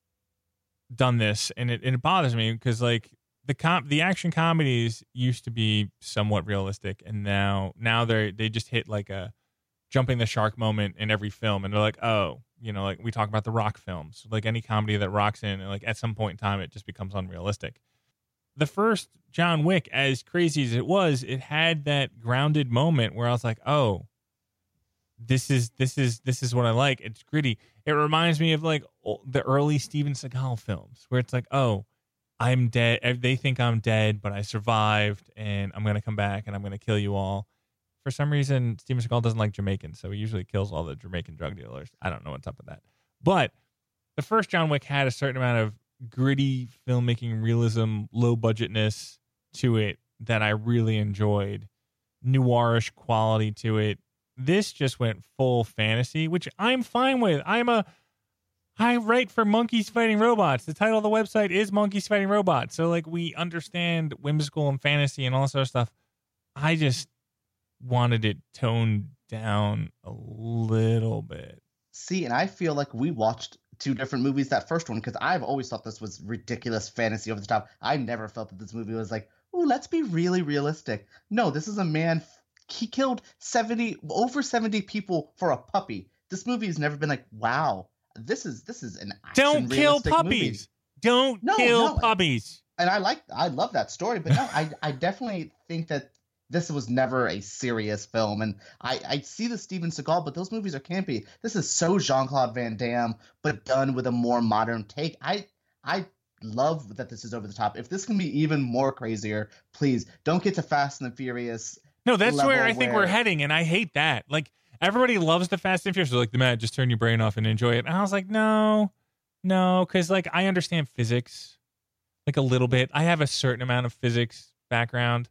S3: done this. And it bothers me because, like, the action comedies used to be somewhat realistic. And now they just hit like a jumping the shark moment in every film. And they're like, oh, you know, like we talk about the Rock films, like any comedy that Rock's in, and like at some point in time, it just becomes unrealistic. The first John Wick, as crazy as it was, it had that grounded moment where I was like, oh, this is what I like. It's gritty. It reminds me of like the early Steven Seagal films where it's like, oh, I'm dead. They think I'm dead, but I survived and I'm going to come back and I'm going to kill you all. For some reason, Steven Seagal doesn't like Jamaicans, so he usually kills all the Jamaican drug dealers. I don't know what's up with that. But the first John Wick had a certain amount of gritty filmmaking realism, low budgetness to it that I really enjoyed. Noirish quality to it. This just went full fantasy, which I'm fine with. I write for Monkeys Fighting Robots. The title of the website is Monkeys Fighting Robots. So like we understand whimsical and fantasy and all that sort of stuff. I just wanted it toned down a little bit.
S4: See, and I feel like we watched two different movies that first one, because I've always thought this was ridiculous fantasy over the top. I never felt that this movie was like, ooh, let's be really realistic. No, this is a man, he killed over 70 people for a puppy. This movie has never been like, wow, this is an action
S3: Don't kill puppies. Movie. Don't kill puppies.
S4: And I love that story, but no, I definitely think that this was never a serious film, and I see the Steven Seagal, but those movies are campy. This is so Jean-Claude Van Damme, but done with a more modern take. I love that this is over the top. If this can be even more crazier, please don't get to Fast and the Furious.
S3: No, that's where I think we're heading, and I hate that. Like, everybody loves the Fast and Furious. They're like, the man, just turn your brain off and enjoy it. And I was like, no, because like I understand physics, like a little bit. I have a certain amount of physics background,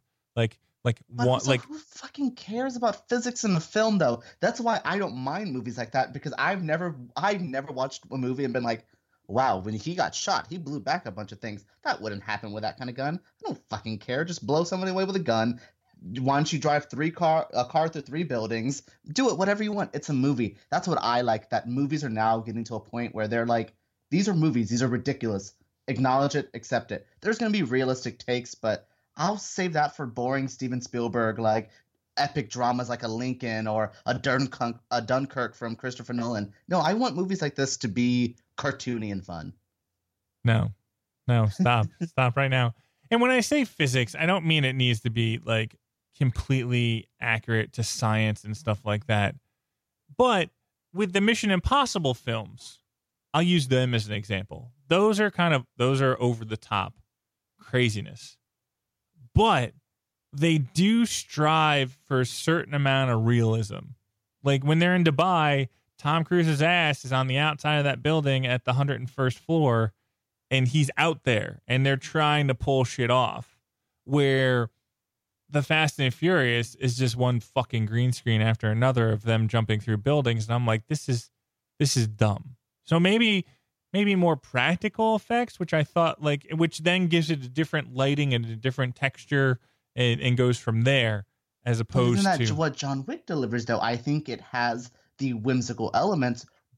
S4: who fucking cares about physics in the film, though? That's why I don't mind movies like that, because I've never watched a movie and been like, wow, when he got shot, he blew back a bunch of things. That wouldn't happen with that kind of gun. I don't fucking care. Just blow somebody away with a gun. Why don't you drive a car through 3 buildings? Do it, whatever you want. It's a movie. That's what I like, that movies are now getting to a point where they're like, these are movies. These are ridiculous. Acknowledge it, accept it. There's going to be realistic takes, but I'll save that for boring Steven Spielberg, like epic dramas like a Lincoln or a Dunkirk from Christopher Nolan. No, I want movies like this to be cartoony and fun.
S3: No, stop. Stop right now. And when I say physics, I don't mean it needs to be like completely accurate to science and stuff like that. But with the Mission Impossible films, I'll use them as an example. Those are over the top craziness. But they do strive for a certain amount of realism. Like when they're in Dubai, Tom Cruise's ass is on the outside of that building at the 101st floor, and he's out there, and they're trying to pull shit off. Where the Fast and Furious is just one fucking green screen after another of them jumping through buildings, and I'm like, this is dumb. So maybe more practical effects, which I thought which then gives it a different lighting and a different texture and goes from there, as opposed to
S4: what John Wick delivers, though. I think it has the whimsical elements,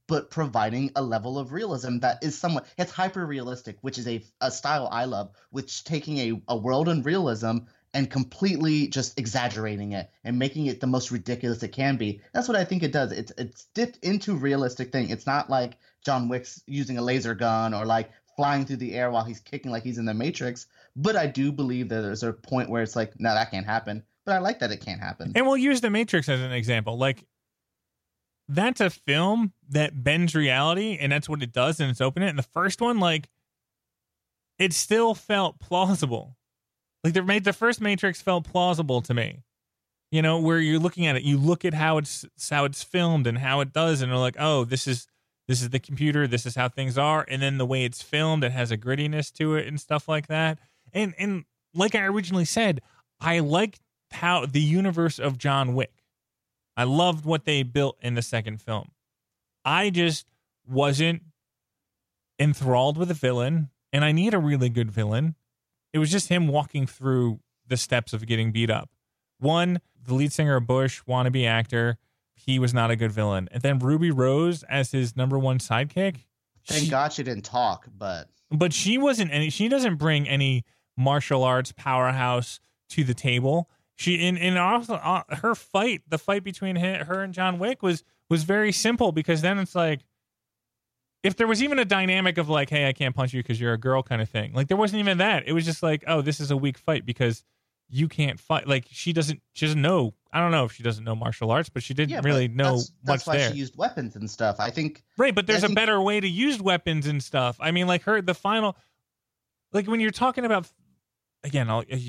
S4: but providing a level of realism that is somewhat, it's hyper realistic, which is a style I love, which taking a world in realism and completely just exaggerating it and making it the most ridiculous it can be. That's what I think it does. It's dipped into realistic thing. It's not like John Wick's using a laser gun or like flying through the air while he's kicking like he's in the Matrix. But I do believe that there's a point where it's like, no, that can't happen. But I like that it can't happen.
S3: And we'll use the Matrix as an example. Like, that's a film that bends reality, and that's what it does in its opening. And the first one, like, it still felt plausible. Like, the first Matrix felt plausible to me. You know, where you're looking at it, you look at how it's filmed and how it does, and you're like, oh, this is the computer, this is how things are, and then the way it's filmed, it has a grittiness to it and stuff like that. And like I originally said, I liked how the universe of John Wick. I loved what they built in the second film. I just wasn't enthralled with the villain, and I need a really good villain. It was just him walking through the steps of getting beat up. One, the lead singer of Bush, wannabe actor, he was not a good villain. And then Ruby Rose as his number one sidekick.
S4: Thank God she didn't talk, but
S3: she wasn't any. She doesn't bring any martial arts powerhouse to the table. She and also her fight, the fight between her and John Wick was very simple, because then it's like, if there was even a dynamic of like, hey, I can't punch you because you're a girl kind of thing. Like, there wasn't even that. It was just like, oh, this is a weak fight because you can't fight. Like, she doesn't know. I don't know if she doesn't know martial arts, but she didn't really know what's there.
S4: That's why she used weapons and stuff. I think.
S3: Right, but there's a better way to use weapons and stuff. I mean, like the final, like when you're talking about, again,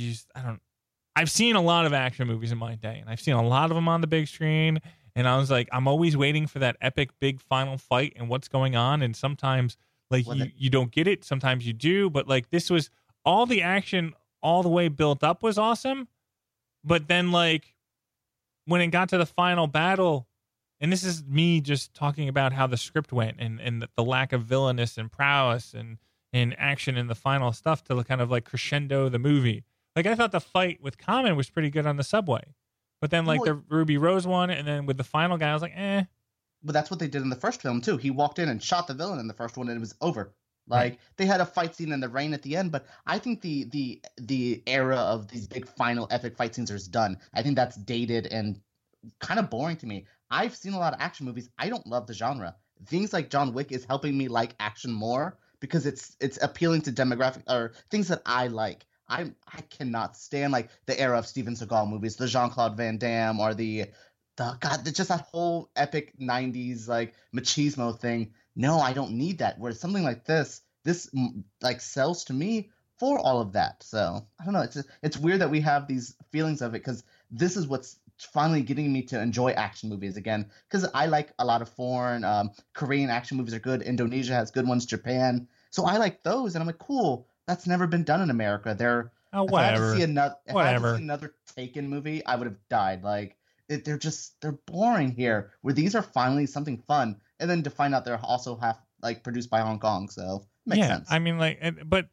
S3: I've seen a lot of action movies in my day, and I've seen a lot of them on the big screen. And I was like, I'm always waiting for that epic big final fight and what's going on. And sometimes like you don't get it. Sometimes you do. But like, this was all the action all the way built up was awesome. But then like when it got to the final battle, and this is me just talking about how the script went and the lack of villainous and prowess and action in the final stuff to kind of like crescendo the movie. Like, I thought the fight with Common was pretty good on the subway. But then, like, the Ruby Rose one, and then with the final guy, I was like, eh.
S4: But that's what they did in the first film, too. He walked in and shot the villain in the first one, and it was over. Like, they had a fight scene in the rain at the end, but I think the era of these big final epic fight scenes is done. I think that's dated and kind of boring to me. I've seen a lot of action movies. I don't love the genre. Things like John Wick is helping me like action more because it's appealing to demographic or things that I like. I cannot stand like the era of Steven Seagal movies, the Jean-Claude Van Damme, or the God, just that whole epic 90s like machismo thing. No, I don't need that. Whereas something like this like sells to me for all of that. So I don't know. It's weird that we have these feelings of it, because this is what's finally getting me to enjoy action movies again. Because I like a lot of foreign, Korean action movies are good. Indonesia has good ones. Japan. So I like those, and I'm like, cool. That's never been done in America. If I had to see another Taken movie, I would have died. Like they're boring here. Where these are finally something fun, and then to find out they're also produced by Hong Kong. So makes sense.
S3: I mean, but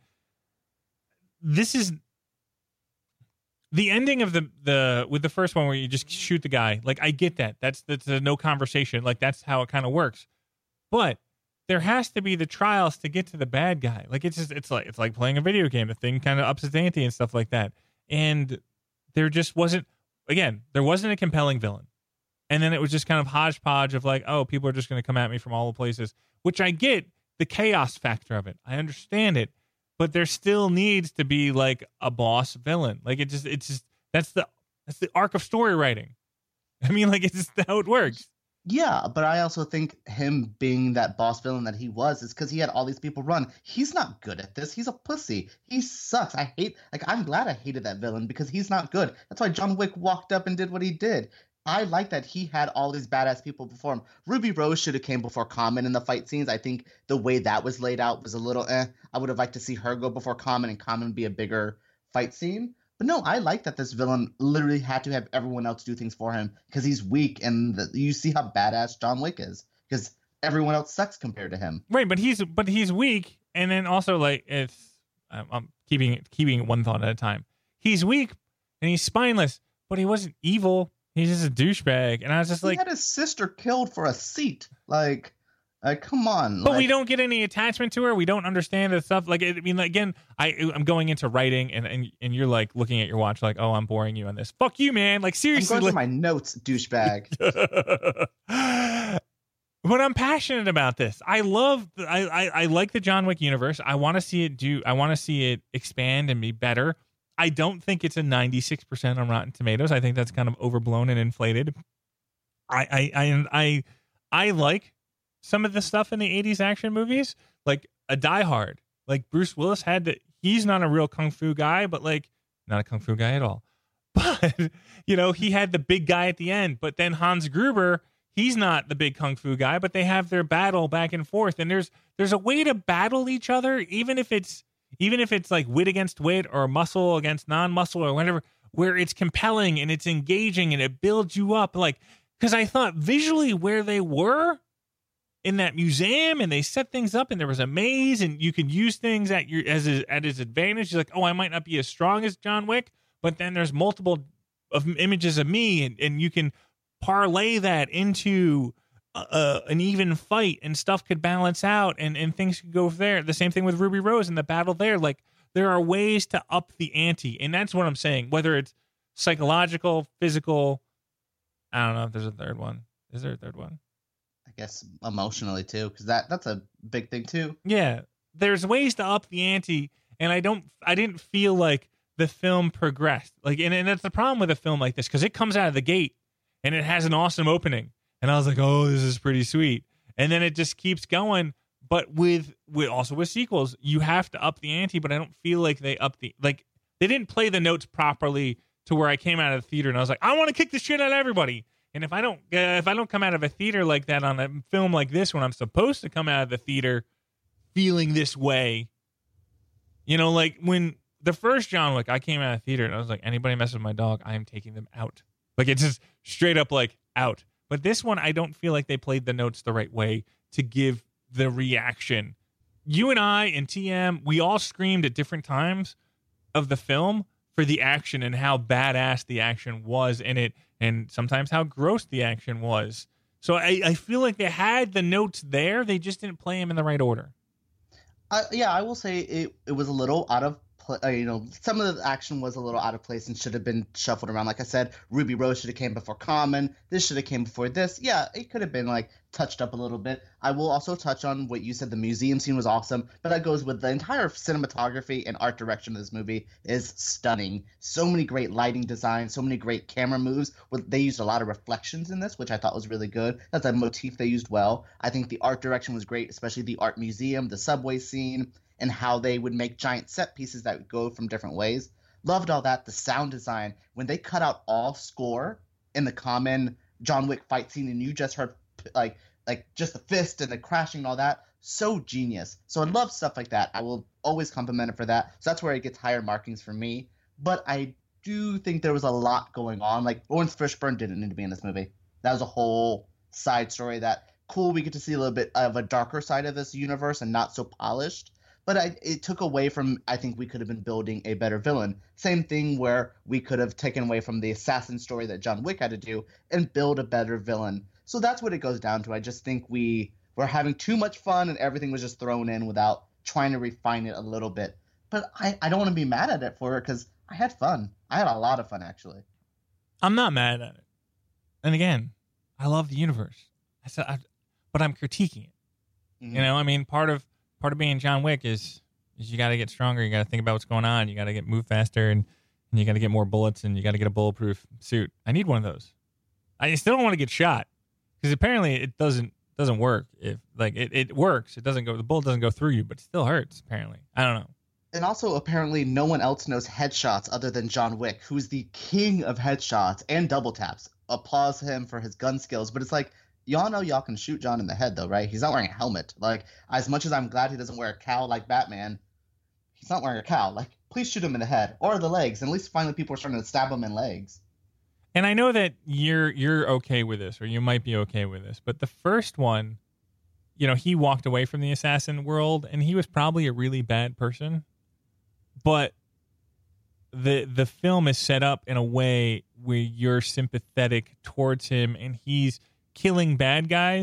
S3: this is the ending of the with the first one where you just shoot the guy. Like, I get that. That's a no conversation. Like, that's how it kind of works. But there has to be the trials to get to the bad guy. Like, it's like playing a video game. The thing kind of ups its ante and stuff like that. And there just wasn't, again, there wasn't a compelling villain. And then it was just kind of hodgepodge of like, oh, people are just going to come at me from all the places, which I get the chaos factor of it. I understand it, but there still needs to be like a boss villain. Like it's just that's the arc of story writing. I mean, like, it's just how it works.
S4: Yeah, but I also think him being that boss villain that he was is because he had all these people run. He's not good at this. He's a pussy. He sucks. I'm glad I hated that villain because he's not good. That's why John Wick walked up and did what he did. I like that he had all these badass people before him. Ruby Rose should have came before Common in the fight scenes. I think the way that was laid out was a little I would have liked to see her go before Common and Common be a bigger fight scene. But no, I like that this villain literally had to have everyone else do things for him because he's weak, and you see how badass John Wick is because everyone else sucks compared to him.
S3: Right, but he's weak, and then also like I'm keeping it one thought at a time. He's weak and he's spineless, but he wasn't evil. He's just a douchebag, and I was just like,
S4: he had his sister killed for a seat. Like, Come on.
S3: But we don't get any attachment to her. We don't understand the stuff. Like, I mean, again, I'm going into writing, and you're like looking at your watch, like, oh, I'm boring you on this. Fuck you, man. Like, seriously.
S4: I'm going through my notes, douchebag.
S3: But I'm passionate about this. I like the John Wick universe. I want to see it expand and be better. I don't think it's a 96% on Rotten Tomatoes. I think that's kind of overblown and inflated. I like some of the stuff in the 80s action movies, like a Die Hard. Like Bruce Willis he's not a real kung fu guy, but like not a kung fu guy at all. But, he had the big guy at the end. But then Hans Gruber, he's not the big kung fu guy, but they have their battle back and forth. And there's a way to battle each other, even if it's like wit against wit or muscle against non-muscle or whatever, where it's compelling and it's engaging and it builds you up. Like, because I thought visually where they were in that museum and they set things up and there was a maze and you could use things at his advantage. You're like, oh, I might not be as strong as John Wick, but then there's multiple of images of me and you can parlay that into an even fight and stuff could balance out and things could go there. The same thing with Ruby Rose and the battle there. Like, there are ways to up the ante, and that's what I'm saying. Whether it's psychological, physical, I don't know if there's a third one. Is there a third one?
S4: I guess emotionally too, because that's a big thing too.
S3: Yeah, there's ways to up the ante, and I didn't feel like the film progressed. Like, and that's the problem with a film like this, because it comes out of the gate and it has an awesome opening, and I was like, oh, this is pretty sweet, and then it just keeps going. But with sequels, you have to up the ante, but I don't feel like they didn't play the notes properly to where I came out of the theater and I was like, I want to kick the shit out of everybody. And if I don't come out of a theater like that on a film like this, when I'm supposed to come out of the theater feeling this way, like when the first John Wick, I came out of the theater and I was like, anybody mess with my dog, I am taking them out. Like, it's just straight up like out. But this one, I don't feel like they played the notes the right way to give the reaction. You and I and TM, we all screamed at different times of the film for the action and how badass the action was in it, and sometimes how gross the action was. So I feel like they had the notes there, they just didn't play them in the right order.
S4: Yeah, I will say it was a little out of some of the action was a little out of place and should have been shuffled around. Like I said, Ruby Rose should have came before Common. This should have came before this. Yeah, it could have been like touched up a little bit. I will also touch on what you said. The museum scene was awesome, but that goes with the entire cinematography and art direction of this movie is stunning. So many great lighting designs, so many great camera moves. They used a lot of reflections in this, which I thought was really good. That's a motif they used well. I think the art direction was great, especially the art museum, the subway scene, and how they would make giant set pieces that would go from different ways. Loved all that. The sound design, when they cut out all score in the Common John Wick fight scene and you just heard like just the fist and the crashing and all that, so genius. So I love stuff like that. I will always compliment it for that. So that's where it gets higher markings for me. But I do think there was a lot going on. Like, Lawrence Fishburne didn't need to be in this movie. That was a whole side story that, cool, we get to see a little bit of a darker side of this universe and not so polished. But it took away from, I think we could have been building a better villain. Same thing where we could have taken away from the assassin story that John Wick had to do and build a better villain. So that's what it goes down to. I just think we were having too much fun and everything was just thrown in without trying to refine it a little bit. But I don't want to be mad at it for it because I had fun. I had a lot of fun, actually.
S3: I'm not mad at it. And again, I love the universe. But I'm critiquing it. Mm-hmm. I mean, part of being John Wick is you got to get stronger. You got to think about what's going on. You got to move faster, and you got to get more bullets, and you got to get a bulletproof suit. I need one of those. I still don't want to get shot because apparently it doesn't work. If it works, it doesn't go. The bullet doesn't go through you, but it still hurts. Apparently, I don't know.
S4: And also, apparently, no one else knows headshots other than John Wick, who's the king of headshots and double taps. Applause him for his gun skills, but it's like, y'all know y'all can shoot John in the head, though, right? He's not wearing a helmet. Like, as much as I'm glad he doesn't wear a cowl like Batman, he's not wearing a cowl. Like, please shoot him in the head or the legs. And at least finally people are starting to stab him in legs.
S3: And I know that you're okay with this, or you might be okay with this, but the first one, he walked away from the assassin world, and he was probably a really bad person. But the film is set up in a way where you're sympathetic towards him, and he's killing bad guys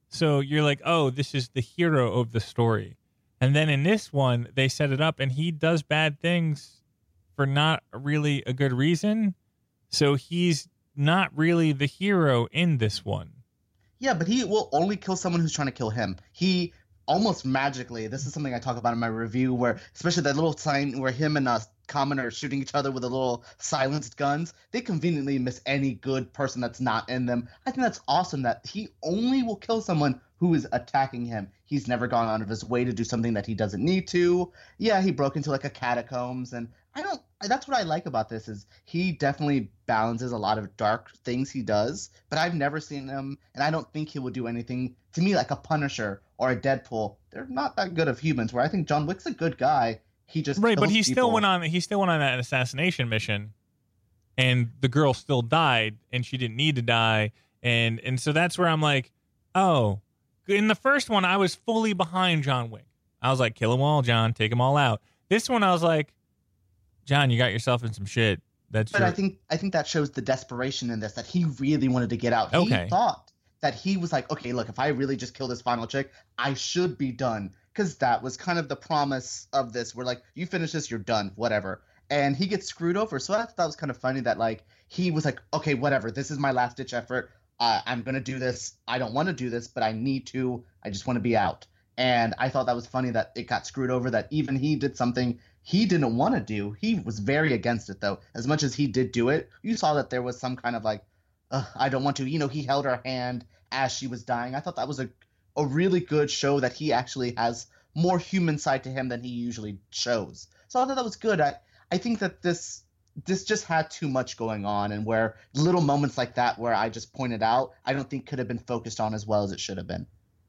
S3: So you're like, oh, this is the hero of the story. And then in this one, they set it up and he does bad things for not really a good reason. So he's not really the hero in this one.
S4: Yeah, but he will only kill someone who's trying to kill him. He almost magically, this is something I talk about in my review, where especially that little sign where him and Common are shooting each other with the little silenced guns, they conveniently miss any good person that's not in them. I think that's awesome that he only will kill someone who is attacking him. He's never gone out of his way to do something that he doesn't need to. Yeah, he broke into like a catacombs, and that's what I like about this is he definitely balances a lot of dark things he does, but I've never seen him, and I don't think he will do anything to me like a Punisher or a Deadpool. They're not that good of humans, where I think John Wick's a good guy. He just
S3: right, but he
S4: people.
S3: still went on that assassination mission, and the girl still died, and she didn't need to die, and so that's where I'm like, oh, in the first one I was fully behind John Wick. I was like, kill them all, John, take them all out. This one I was like, John, you got yourself in some shit. But
S4: I think that shows the desperation in this, that he really wanted to get out.
S3: Okay.
S4: He thought that he was like, okay, look, if I really just kill this final chick, I should be done. Because that was kind of the promise of this. Where like, you finish this, you're done, whatever. And he gets screwed over. So I thought that was kind of funny that like he was like, okay, whatever, this is my last ditch effort. I'm going to do this. I don't want to do this, but I need to. I just want to be out. And I thought that was funny that it got screwed over, that even he did something he didn't want to do. He was very against it, though. As much as he did do it, you saw that there was some kind of like, I don't want to. You know, he held her hand as she was dying. I thought that was a really good show that he actually has more human side to him than he usually shows. So I thought that was good. I think that this just had too much going on, and where little moments like that where I just pointed out, I don't think could have been focused on as well as it should have been.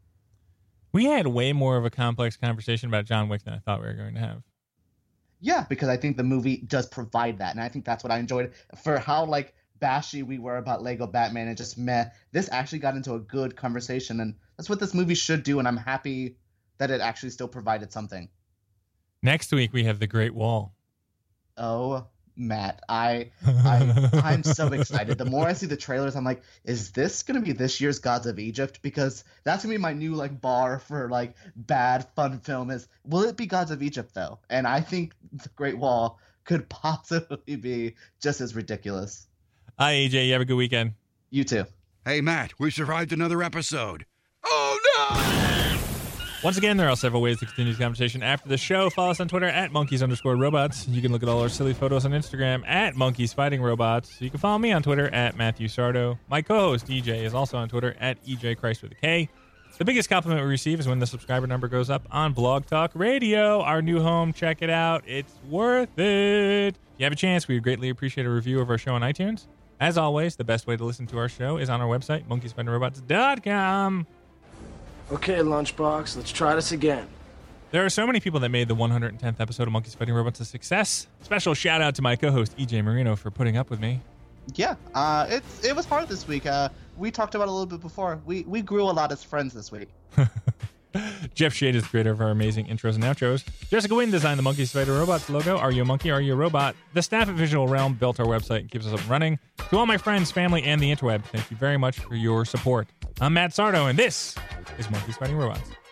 S3: We had way more of a complex conversation about John Wick than I thought we were going to have.
S4: Yeah, because I think the movie does provide that, and I think that's what I enjoyed. For how like bashy we were about Lego Batman and just meh, this actually got into a good conversation, and that's what this movie should do, and I'm happy that it actually still provided something.
S3: Next week we have The Great Wall.
S4: Oh, Matt, I'm so excited. The more I see the trailers, I'm like, is this going to be this year's Gods of Egypt? Because that's going to be my new like bar for like bad fun film is, will it be Gods of Egypt though? And I think The Great Wall could possibly be just as ridiculous.
S3: Hi, AJ. You have a good weekend.
S4: You too.
S1: Hey, Matt, we survived another episode. Oh, no!
S3: Once again, there are several ways to continue the conversation after the show. Follow us on Twitter at monkeys_robots. You can look at all our silly photos on Instagram at monkeysfightingrobots. You can follow me on Twitter at Matthew Sardo. My co-host, EJ, is also on Twitter at EJChrist with a K. The biggest compliment we receive is when the subscriber number goes up on Blog Talk Radio, our new home. Check it out. It's worth it. If you have a chance, we would greatly appreciate a review of our show on iTunes. As always, the best way to listen to our show is on our website, monkeysfightingrobots.com.
S6: Okay, Lunchbox, let's try this again.
S3: There are so many people that made the 110th episode of Monkeys Fighting Robots a success. Special shout out to my co-host, EJ Marino, for putting up with me.
S4: Yeah, it was hard this week. We talked about it a little bit before. We grew a lot as friends this week.
S3: Jeff Shade is the creator of our amazing intros and outros. Jessica Wynn designed the Monkeys Fighting Robots logo. Are you a monkey? Are you a robot? The staff at Visual Realm built our website and keeps us up and running. To all my friends, family, and the interweb, thank you very much for your support. I'm Matt Sardo, and this is Monkeys Fighting Robots.